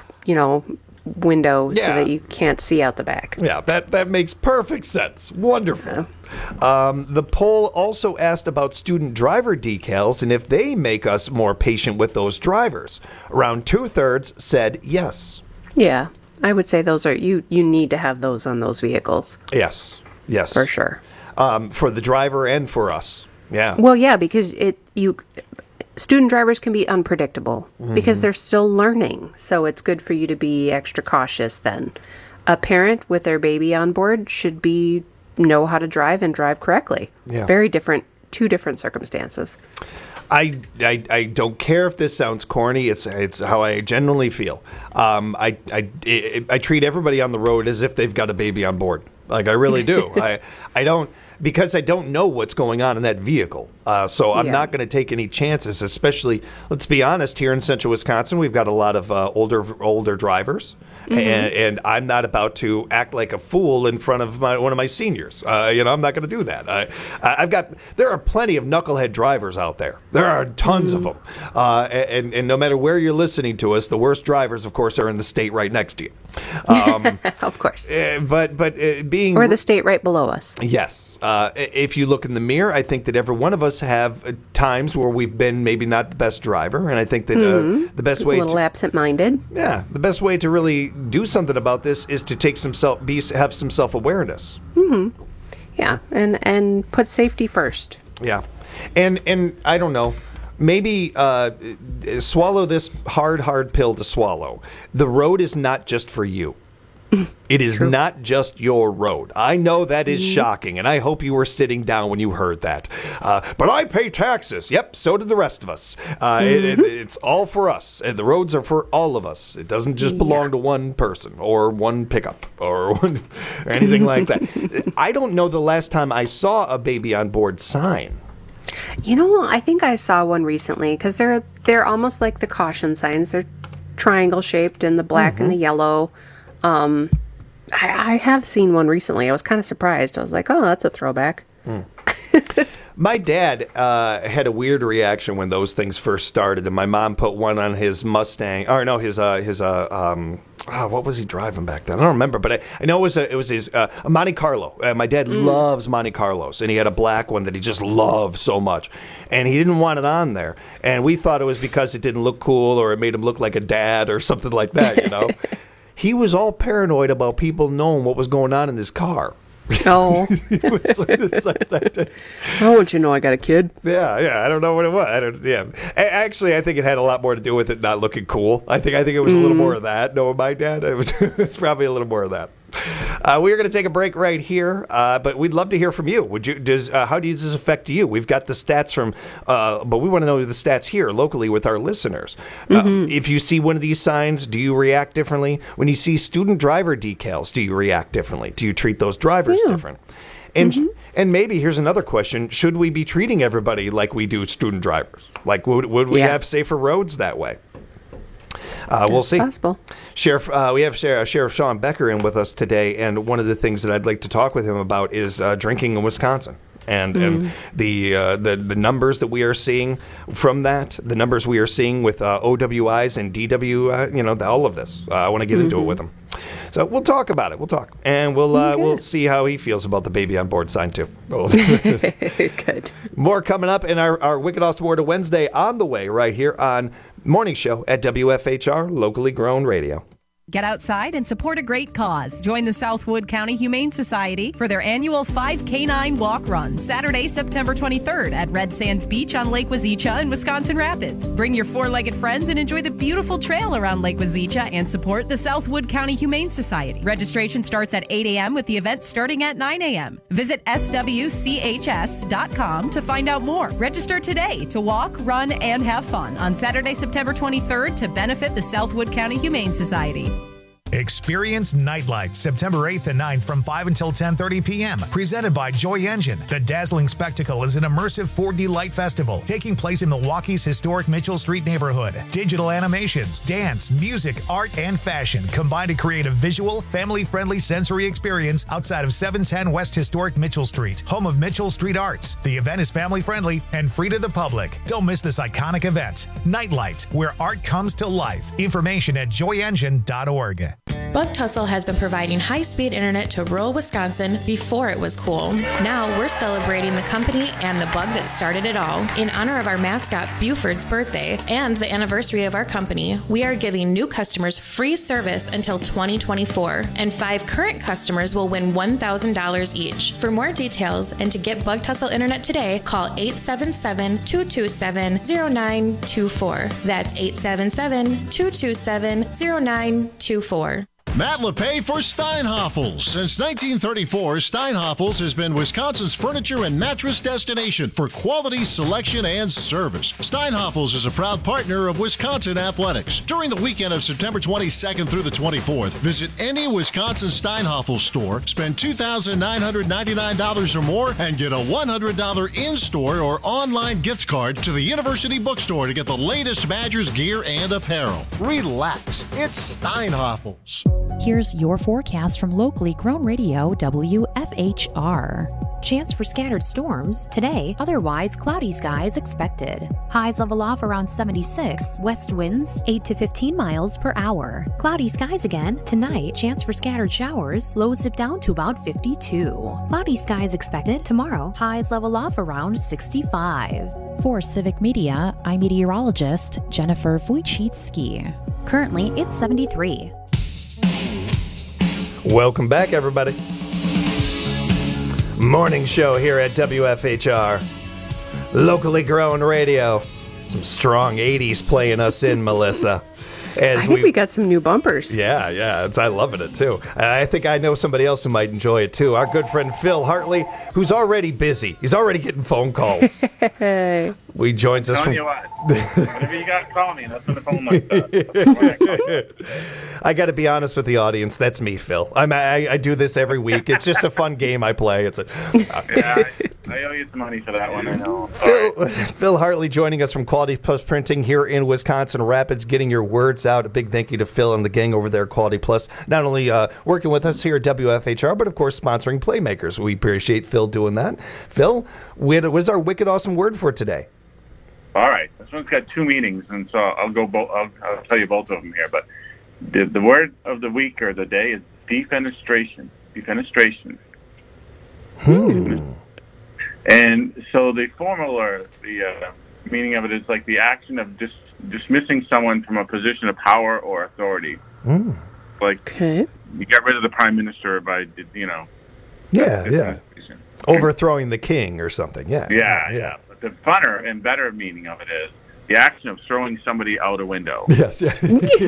window so that you can't see out the back. Yeah, that makes perfect sense. Wonderful. The poll also asked about student driver decals and if they make us more patient with those drivers. Around 2/3 said yes. Yeah. I would say those are you need to have those on those vehicles. Yes. For sure. For the driver and for us. Yeah. Well, yeah, because student drivers can be unpredictable because they're still learning. So it's good for you to be extra cautious then. A parent with their baby on board should know how to drive and drive correctly. Yeah. Very different, two different circumstances. I don't care if this sounds corny. It's how I genuinely feel. I treat everybody on the road as if they've got a baby on board. Like I really do. I don't, because I don't know what's going on in that vehicle. So I'm not going to take any chances. Especially, let's be honest, here in Central Wisconsin, we've got a lot of older drivers. And I'm not about to act like a fool in front of one of my seniors. I'm not going to do that. There are plenty of knucklehead drivers out there. There are tons of them. And no matter where you're listening to us, the worst drivers, of course, are in the state right next to you. Of course. But being... Or the state right below us. Yes. If you look in the mirror, I think that every one of us have times where we've been maybe not the best driver. And I think that the best way a little absent-minded. Yeah. The best way to really do something about this is to take have some self-awareness. Yeah, and put safety first. Yeah, and I don't know, maybe swallow this hard pill to swallow. The road is not just for you. It is not just your road. I know that is shocking, and I hope you were sitting down when you heard that. But I pay taxes. Yep, so do the rest of us. It's all for us, and the roads are for all of us. It doesn't just belong to one person or one pickup or anything like that. I don't know the last time I saw a baby on board sign. I think I saw one recently because they're almost like the caution signs. They're triangle shaped in the black and the yellow. I have seen one recently. I was kind of surprised. I was like, oh, that's a throwback. My dad had a weird reaction when those things first started, and my mom put one on his Mustang. Or no, his what was he driving back then? I don't remember, but I know it was his Monte Carlo. My dad loves Monte Carlos, and he had a black one that he just loved so much, and he didn't want it on there. And we thought it was because it didn't look cool or it made him look like a dad or something like that, He was all paranoid about people knowing what was going on in his car. Oh. How would you know I got a kid? Yeah, I don't know what it was. Actually, I think it had a lot more to do with it not looking cool. I think it was a little more of that. No, my dad, it's probably a little more of that. We're going to take a break right here, but we'd love to hear from you. How does this affect you? We've got the stats but we want to know the stats here locally with our listeners. If you see one of these signs, do you react differently? When you see student driver decals, do you react differently? Do you treat those drivers different? And maybe here's another question: should we be treating everybody like we do student drivers? Like would we have safer roads that way? We'll see. Possible. Sheriff, we have Sheriff Sean Becker in with us today, and one of the things that I'd like to talk with him about is drinking in Wisconsin. And the numbers that we are seeing from that, the numbers we are seeing with OWIs and DW, all of this. I want to get into it with him. So we'll talk about it. We'll talk. And we'll see how he feels about the baby on board sign, too. Good. More coming up in our Wicked Awesome Word of Wednesday on the way right here on Morning Show at WFHR, locally grown radio. Get outside and support a great cause. Join the Southwood County Humane Society for their annual 5K9 Walk Run, Saturday, September 23rd at Red Sands Beach on Lake Wazeecha in Wisconsin Rapids. Bring your four-legged friends and enjoy the beautiful trail around Lake Wazeecha and support the Southwood County Humane Society. Registration starts at 8 a.m. with the event starting at 9 a.m. Visit swchs.com to find out more. Register today to walk, run, and have fun on Saturday, September 23rd to benefit the Southwood County Humane Society. Experience Nightlight September 8th and 9th from 5 until 10:30 p.m. Presented by Joy Engine. The dazzling spectacle is an immersive 4D light festival taking place in Milwaukee's historic Mitchell Street neighborhood. Digital animations, dance, music, art, and fashion combine to create a visual, family-friendly sensory experience outside of 710 West Historic Mitchell Street, home of Mitchell Street Arts. The event is family-friendly and free to the public. Don't miss this iconic event. Nightlight, where art comes to life. Information at joyengine.org. Bug Tussle has been providing high-speed internet to rural Wisconsin before it was cool. Now we're celebrating the company and the bug that started it all. In honor of our mascot Buford's birthday and the anniversary of our company, we are giving new customers free service until 2024, and 5 current customers will win $1,000 each. For more details and to get Bug Tussle internet today, call 877-227-0924. That's 877-227-0924. Matt LePay for Steinhoffels. Since 1934, Steinhoffels has been Wisconsin's furniture and mattress destination for quality, selection, and service. Steinhoffels is a proud partner of Wisconsin Athletics. During the weekend of September 22nd through the 24th, visit any Wisconsin Steinhoffels store, spend $2,999 or more, and get a $100 in-store or online gift card to the University Bookstore to get the latest Badgers gear and apparel. Relax, it's Steinhoffels. Here's your forecast from locally grown radio WFHR. Chance for scattered storms today, otherwise cloudy skies expected. Highs level off around 76, west winds 8 to 15 miles per hour. Cloudy skies again tonight, chance for scattered showers, lows dip down to about 52. Cloudy skies expected tomorrow, highs level off around 65. For Civic Media, I'm meteorologist Jennifer Wojcicki. Currently, it's 73. Welcome back, everybody. Morning show here at WFHR. Locally grown radio. Some strong 80s playing us in, Melissa. I think we got some new bumpers. Yeah. I loving it, too. I think I know somebody else who might enjoy it, too. Our good friend Phil Hartley, who's already busy. He's already getting phone calls. We joins us from... You what? Whatever you got, call me. That's when the phone like that. I got to be honest with the audience. That's me, Phil. I do this every week. It's just a fun game I play. It's I owe you some money for that one, I know. Phil Hartley joining us from Quality Plus Printing here in Wisconsin Rapids, getting your words out. A big thank you to Phil and the gang over there at Quality Plus. Not only working with us here at WFHR, but of course sponsoring Playmakers. We appreciate Phil doing that. Phil, what is our wicked awesome word for today? All right. This one's got 2 meanings, and so I'll tell you both of them here. But the word of the week or the day is defenestration. Defenestration. And so the formal or the meaning of it is like the action of dismissing someone from a position of power or authority. Like you got rid of the prime minister by, Yeah. Overthrowing the king or something. Yeah. But the funner and better meaning of it is the action of throwing somebody out a window. Yes. Yes.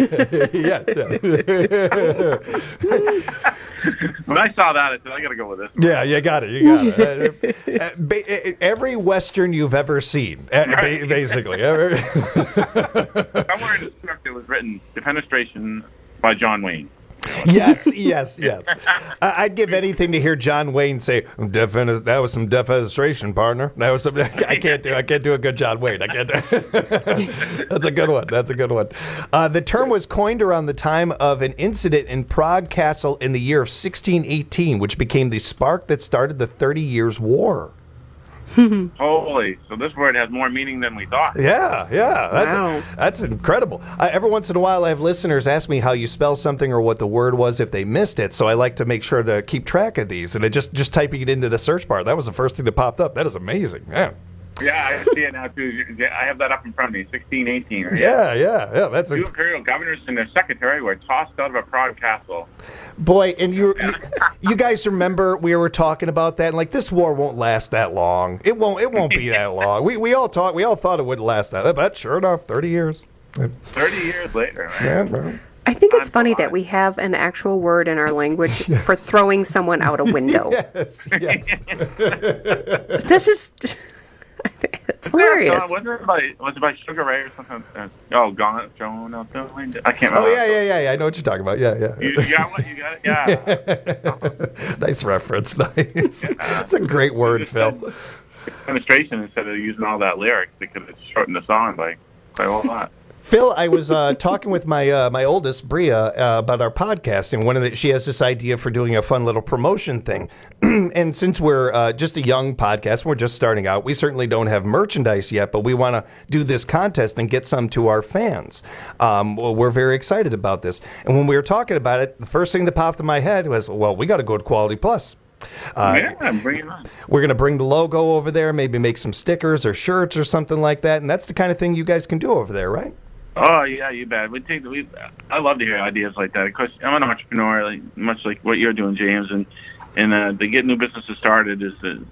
When I saw that, I said, I got to go with this. Yeah, you got it. Every Western you've ever seen, basically. Somewhere in the script it was written, Defenestration by John Wayne. Yes. I'd give anything to hear John Wayne say, "That was some defenestration, partner." That was some. I can't do a good John Wayne. I can't do. That's a good one. The term was coined around the time of an incident in Prague Castle in the year of 1618, which became the spark that started the 30 Years' War. Holy! So this word has more meaning than we thought. Yeah. That's incredible. Every once in a while, I have listeners ask me how you spell something or what the word was if they missed it. So I like to make sure to keep track of these. And just typing it into the search bar, that was the first thing that popped up. That is amazing. Man. Yeah, I see it now too. I have that up in front of me. 1618. Right? Yeah. That's two imperial governors and their secretary were tossed out of a Prague castle. Boy, and you guys remember we were talking about that, and like this war won't last that long. It won't be that long. We all thought it wouldn't last that, but sure enough, 30 years. 30 years later. Man. Yeah. I think it's funny that we have an actual word in our language for throwing someone out a window. Yes. This is. It's hilarious. Was it by Sugar Ray or something? Gone out the window. I can't remember. Oh, yeah. I know what you're talking about. Yeah. You got what? You got it? Yeah. Nice reference. Nice. That's a great word, Phil. Administration, instead of using all that lyrics, they could have shortened the song by a whole lot. Phil, I was talking with my oldest, Bria, about our podcast, and she has this idea for doing a fun little promotion thing. And since we're just a young podcast, we're just starting out, we certainly don't have merchandise yet, but we want to do this contest and get some to our fans. We're very excited about this. And when we were talking about it, the first thing that popped in my head was, well, we got to go to Quality Plus. Bring it on. We're going to bring the logo over there, maybe make some stickers or shirts or something like that, and that's the kind of thing you guys can do over there, right? Oh yeah, you bet. I love to hear ideas like that. Of course, I'm an entrepreneur, much like what you're doing, James, and to get new businesses started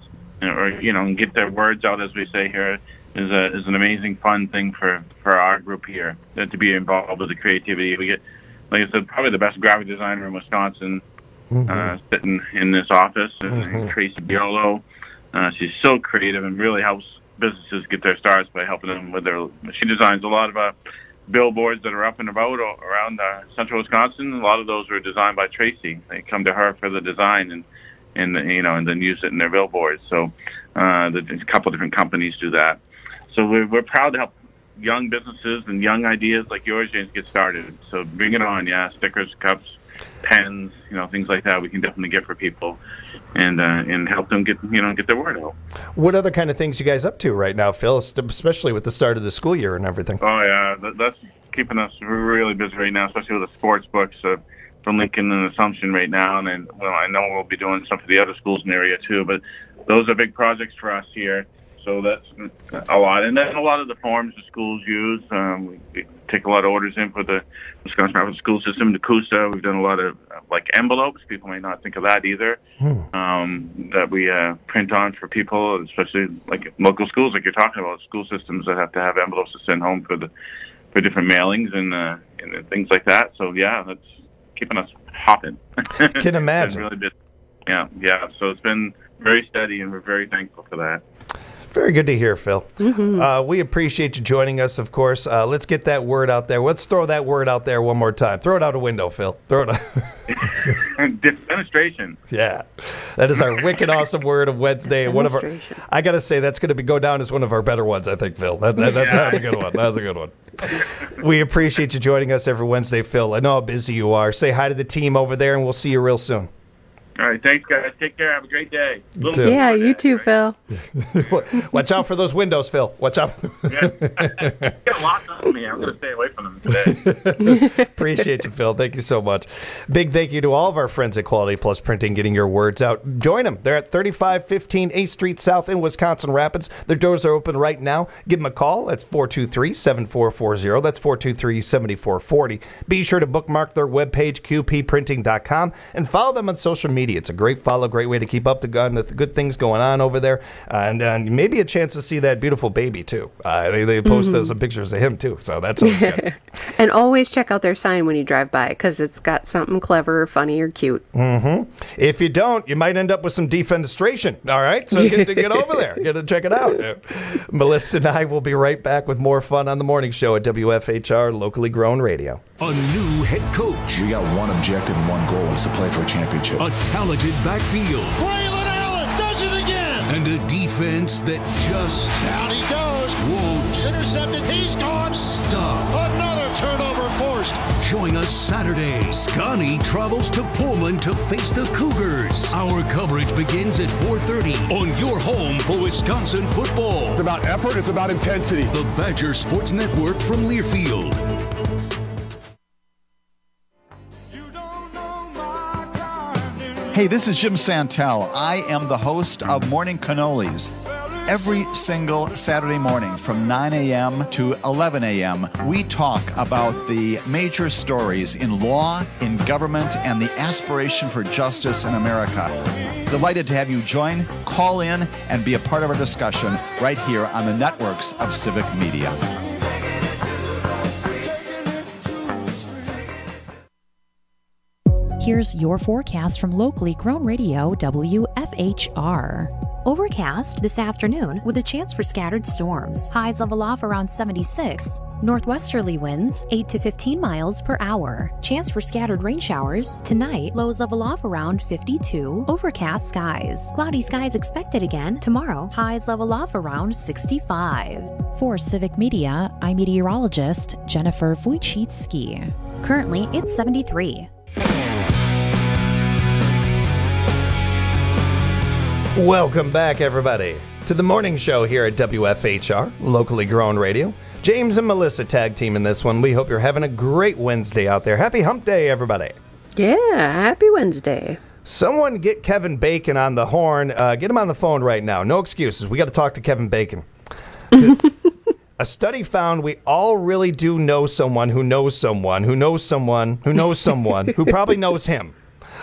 and get their words out, as we say here, is an amazing, fun thing for our group here. To be involved with the creativity, we get, like I said, probably the best graphic designer in Wisconsin, sitting in this office, Tracy Biolo. She's so creative and really helps businesses get their starts by helping them with their. She designs a lot of billboards that are up and about around central Wisconsin. A lot of those were designed by Tracy. They come to her for the design and then use it in their billboards. So a couple different companies do that. So we're proud to help young businesses and young ideas like yours, James, get started. So bring it on, stickers, cups, pens, things like that. We can definitely get for people and help them get their word out. What other kind of things you guys up to right now, Phil, especially with the start of the school year and everything? Oh yeah, that's keeping us really busy right now, especially with the sports books from Lincoln and Assumption right now. And then, I know we'll be doing some for the other schools in the area too, but those are big projects for us here. So that's a lot. And then a lot of the forms the schools use. We take a lot of orders in for the Wisconsin Rapid School System, the CUSA. We've done a lot of envelopes. People may not think of that either. That we print on for people, especially like local schools, like you're talking about, school systems that have to have envelopes to send home for different mailings and things like that. So yeah, that's keeping us hopping. Can imagine. Really busy. Yeah. So it's been very steady, and we're very thankful for that. Very good to hear, Phil. We appreciate you joining us, of course. Let's get that word out there. Let's throw that word out there one more time. Throw it out a window, Phil. Throw it out. Defenestration. Yeah. That is our wicked awesome word of Wednesday. I got to say, that's going to go down as one of our better ones, I think, Phil. That's a good one. That's a good one. We appreciate you joining us every Wednesday, Phil. I know how busy you are. Say hi to the team over there, and we'll see you real soon. All right, thanks, guys. Take care. Have a great day. Yeah, you too, Phil. Watch out for those windows, Phil. Watch out. Get lots on me. I'm going to stay away from them today. Appreciate you, Phil. Thank you so much. Big thank you to all of our friends at Quality Plus Printing getting your words out. Join them. They're at 3515 8th Street South in Wisconsin Rapids. Their doors are open right now. Give them a call. That's 423-7440. That's 423-7440. Be sure to bookmark their webpage, qpprinting.com, and follow them on social media media. It's a great follow, great way to keep up the good things going on over there, and maybe a chance to see that beautiful baby too. They post some pictures of him too, so that's always good. And always check out their sign when you drive by, because it's got something clever or funny or cute. If you don't, you might end up with some defenestration. All right, so get over there, get to check it out. Melissa and I will be right back with more fun on the morning show at WFHR Locally Grown Radio. A new head coach. We got one objective and one goal, is to play for a championship. A talented backfield. Braylon Allen does it again. And a defense that just Down he goes. won't Intercepted. He's gone. stop. Another turnover forced. Join us Saturday. Scotty travels to Pullman to face the Cougars. Our coverage begins at 4:30 on your home for Wisconsin football. It's about effort. It's about intensity. The Badger Sports Network from Learfield. Hey, this is Jim Santel. I am the host of Morning Cannolis. Every single Saturday morning from 9 a.m. to 11 a.m., we talk about the major stories in law, in government, and the aspiration for justice in America. Delighted to have you join, call in, and be a part of our discussion right here on the networks of Civic Media. Here's your forecast from locally grown radio WFHR. Overcast this afternoon with a chance for scattered storms. Highs level off around 76. Northwesterly winds 8 to 15 miles per hour. Chance for scattered rain showers. Tonight, lows level off around 52. Overcast skies. Cloudy skies expected again tomorrow. Highs level off around 65. For Civic Media, I'm meteorologist Jennifer Wojcicki. Currently, it's 73. Welcome back, everybody, to the morning show here at WFHR, Locally Grown Radio. James and Melissa tag team in this one. We hope you're having a great Wednesday out there. Happy Hump Day, everybody. Yeah, happy Wednesday. Someone get Kevin Bacon on the horn. Get him on the phone right now. No excuses. We got to talk to Kevin Bacon. A study found we all really do know someone who knows someone who knows someone who knows someone who probably knows him.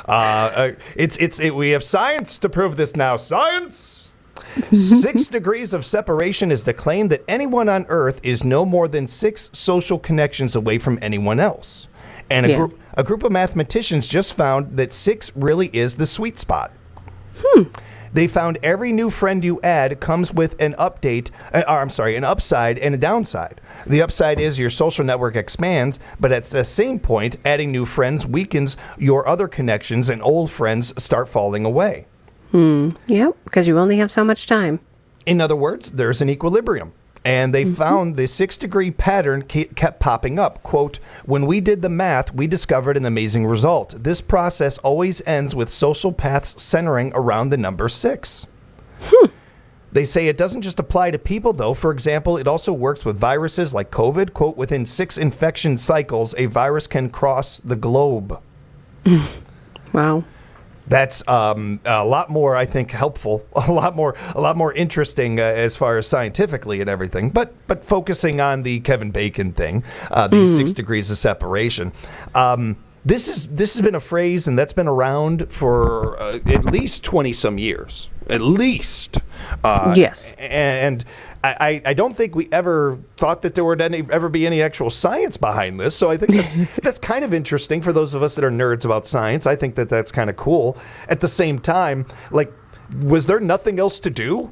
We have science to prove this now. Science! 6 degrees of separation is the claim that anyone on Earth is no more than 6 social connections away from anyone else. And a group of mathematicians just found that 6 really is the sweet spot. They found every new friend you add comes with an upside and a downside. The upside is your social network expands, but at the same point, adding new friends weakens your other connections and old friends start falling away. Yep, because you only have so much time. In other words, there's an equilibrium. And they found the 6-degree pattern kept popping up. Quote, when we did the math, we discovered an amazing result. This process always ends with social paths centering around the number 6. They say it doesn't just apply to people, though. For example, it also works with viruses like COVID. Quote, within 6 infection cycles, a virus can cross the globe. Wow. That's a lot more, I think, helpful, a lot more interesting as far as scientifically and everything. But focusing on the Kevin Bacon thing, these 6 degrees of separation. This has been a phrase, and that's been around for at least 20 some years, at least. Yes. And I don't think we ever thought that there would ever be any actual science behind this. So I think that's kind of interesting for those of us that are nerds about science. I think that that's kind of cool. At the same time, like, was there nothing else to do?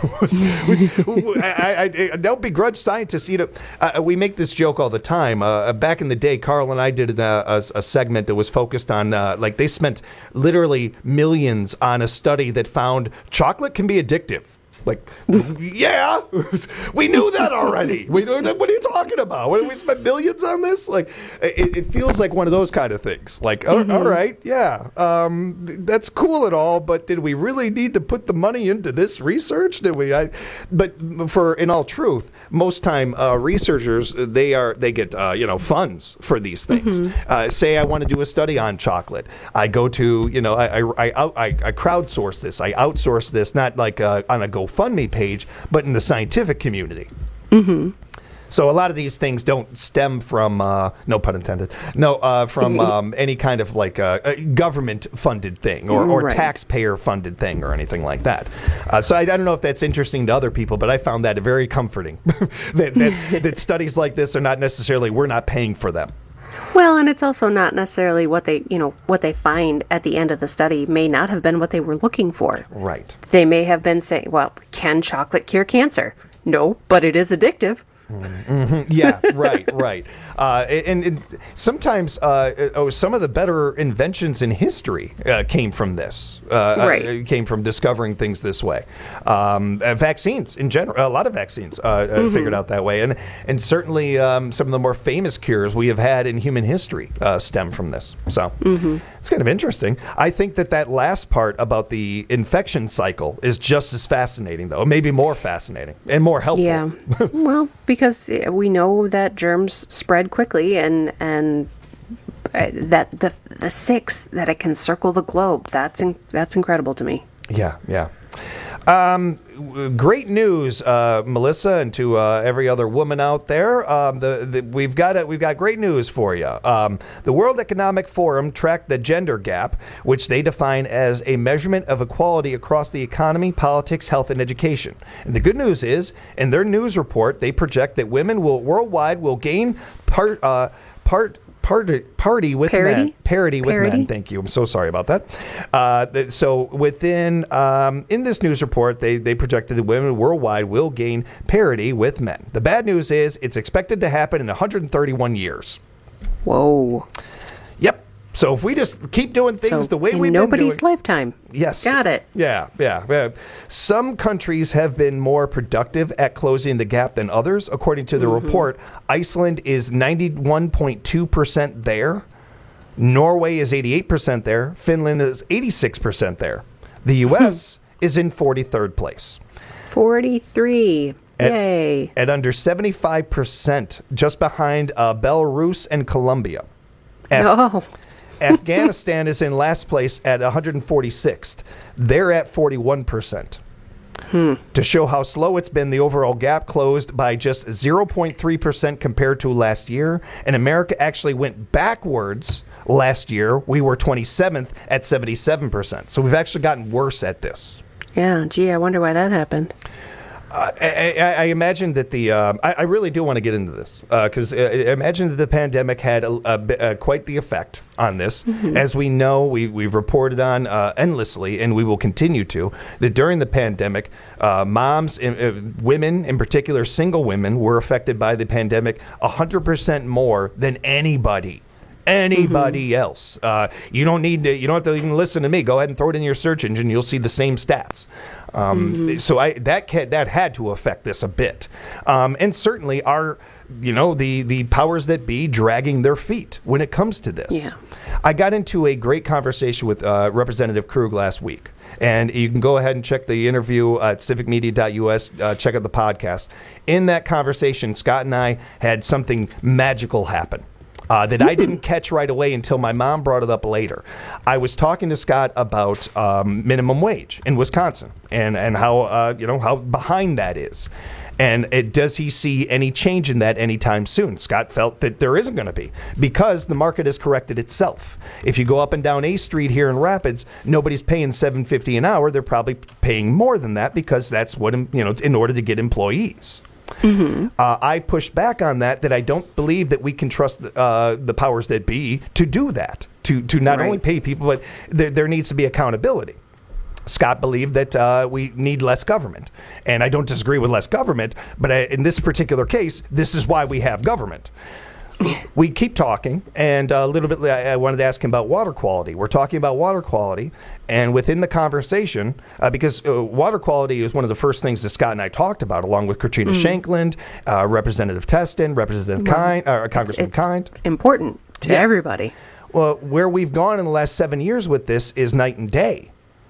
I don't begrudge scientists. You know, we make this joke all the time. Back in the day, Carl and I did a segment that was focused on, like, they spent literally millions on a study that found chocolate can be addictive. Like, yeah, we knew that already. What are you talking about? We spent millions on this? Like, it feels like one of those kind of things. Like, all right, yeah, that's cool and all, but did we really need to put the money into this research? Did we? But in all truth, most time researchers they get funds for these things. Say I want to do a study on chocolate. I go to I crowdsource this. I outsource this, not like on a GoFundMe page, but in the scientific community. So a lot of these things don't stem from, no pun intended, from any kind of like government-funded thing or taxpayer-funded thing or anything like that. So I don't know if that's interesting to other people, but I found that very comforting. that studies like this are not necessarily, we're not paying for them. Well, and it's also not necessarily what they find at the end of the study may not have been what they were looking for. Right. They may have been saying, well, can chocolate cure cancer? No, but it is addictive. Mm-hmm. Yeah, right. And sometimes some of the better inventions in history came from this. Came from discovering things this way. Vaccines in general, a lot of vaccines figured out that way, and certainly some of the more famous cures we have had in human history stem from this. So it's kind of interesting. I think that last part about the infection cycle is just as fascinating, though, maybe more fascinating and more helpful. Yeah. Well, because we know that germs spread quickly, and that the 6 that it can circle the globe, that's incredible to me. Yeah. Great news, Melissa, and to every other woman out there. We've got great news for you. The World Economic Forum tracked the gender gap, which they define as a measurement of equality across the economy, politics, health, and education. And the good news is, in their news report, they project that women worldwide will gain parity with men. Parity with men. Thank you. I'm so sorry about that. So within in this news report, they projected that women worldwide will gain parity with men. The bad news is it's expected to happen in 131 years. Whoa. Yep. So if we just keep doing things the way we've been doing... nobody's lifetime. Yes. Got it. Yeah. Some countries have been more productive at closing the gap than others. According to the report, Iceland is 91.2% there. Norway is 88% there. Finland is 86% there. The U.S. is in 43rd place. 43. Yay. At under 75%, just behind Belarus and Colombia. Afghanistan is in last place at 146th. They're at 41%. To show how slow it's been, the overall gap closed by just 0.3% compared to last year. And America actually went backwards last year. We were 27th at 77%. So we've actually gotten worse at this. Yeah, gee, I wonder why that happened. I imagine that I really do want to get into this because I imagine that the pandemic had quite the effect on this. As we know, we've reported on endlessly, and we will continue to, that during the pandemic, moms, women in particular, single women, were affected by the pandemic 100% more than anybody else. You don't have to even listen to me. Go ahead and throw it in your search engine. You'll see the same stats. So that had to affect this a bit. And certainly the powers that be dragging their feet when it comes to this. Yeah. I got into a great conversation with Representative Krug last week. And you can go ahead and check the interview at civicmedia.us, check out the podcast. In that conversation, Scott and I had something magical happen. That I didn't catch right away until my mom brought it up later. I was talking to Scott about minimum wage in Wisconsin and how how behind that is. And does he see any change in that anytime soon? Scott felt that there isn't going to be because the market has corrected itself. If you go up and down A Street here in Rapids, nobody's paying $7.50 an hour. They're probably paying more than that because that's what, in order to get employees. I pushed back on that I don't believe that we can trust the powers that be to do that, to not only pay people, but there needs to be accountability. Scott believed that we need less government. And I don't disagree with less government, but in this particular case, this is why we have government. We keep talking, and a little bit I wanted to ask him about water quality. We're talking about water quality, and within the conversation, because water quality is one of the first things that Scott and I talked about, along with Katrina Shankland, Representative Teston, Representative Congressman Kind. Important to everybody. Well, where we've gone in the last 7 years with this is night and day.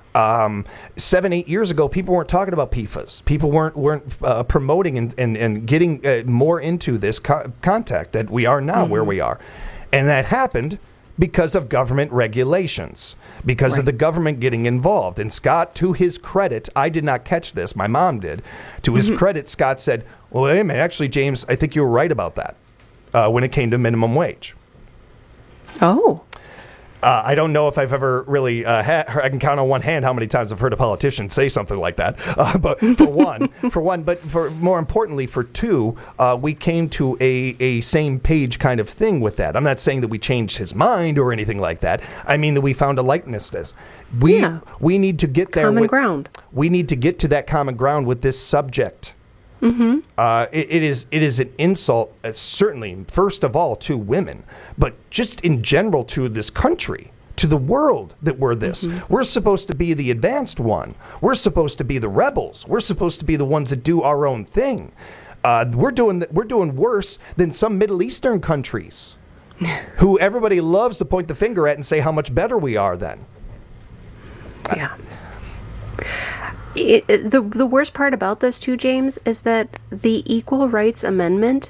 7-8 years ago, people weren't talking about PFAS. People weren't promoting and getting more into this contact that we are now where we are. And that happened because of government regulations, because of the government getting involved. And Scott, to his credit, I did not catch this. My mom did. To his credit, Scott said, Well, wait a minute. Actually, James, I think you were right about that when it came to minimum wage. Oh. I don't know if I've ever really I can count on one hand how many times I've heard a politician say something like that. But for more importantly, for two, we came to a same page kind of thing with that. I'm not saying that we changed his mind or anything like that. I mean that we found a likeness. We need to get there. Common ground. We need to get to that common ground with this subject. Mm-hmm. It is an insult, certainly, first of all, to women, but just in general to this country, to the world, that we're this. Mm-hmm. We're supposed to be the advanced one. We're supposed to be the rebels. We're supposed to be the ones that do our own thing. We're doing worse than some Middle Eastern countries, who everybody loves to point the finger at and say how much better we are than. Yeah. The worst part about this too, James, is that the Equal Rights Amendment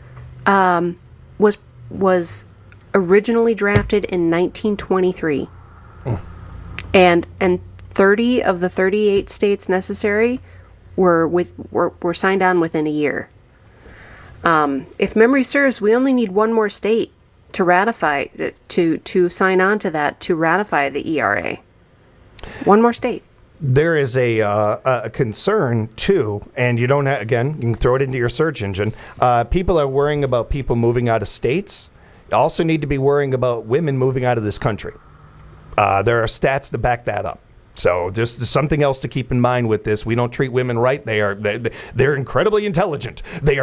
was originally drafted in 1923, and 30 of the 38 states necessary were signed on within a year. If memory serves, we only need one more state to ratify to sign on to that, to ratify the ERA. One more state. There is a concern, too, and you don't again, you can throw it into your search engine. People are worrying about people moving out of states. You also need to be worrying about women moving out of this country. There are stats to back that up. So there's something else to keep in mind with this. We don't treat women right. They're incredibly intelligent. They are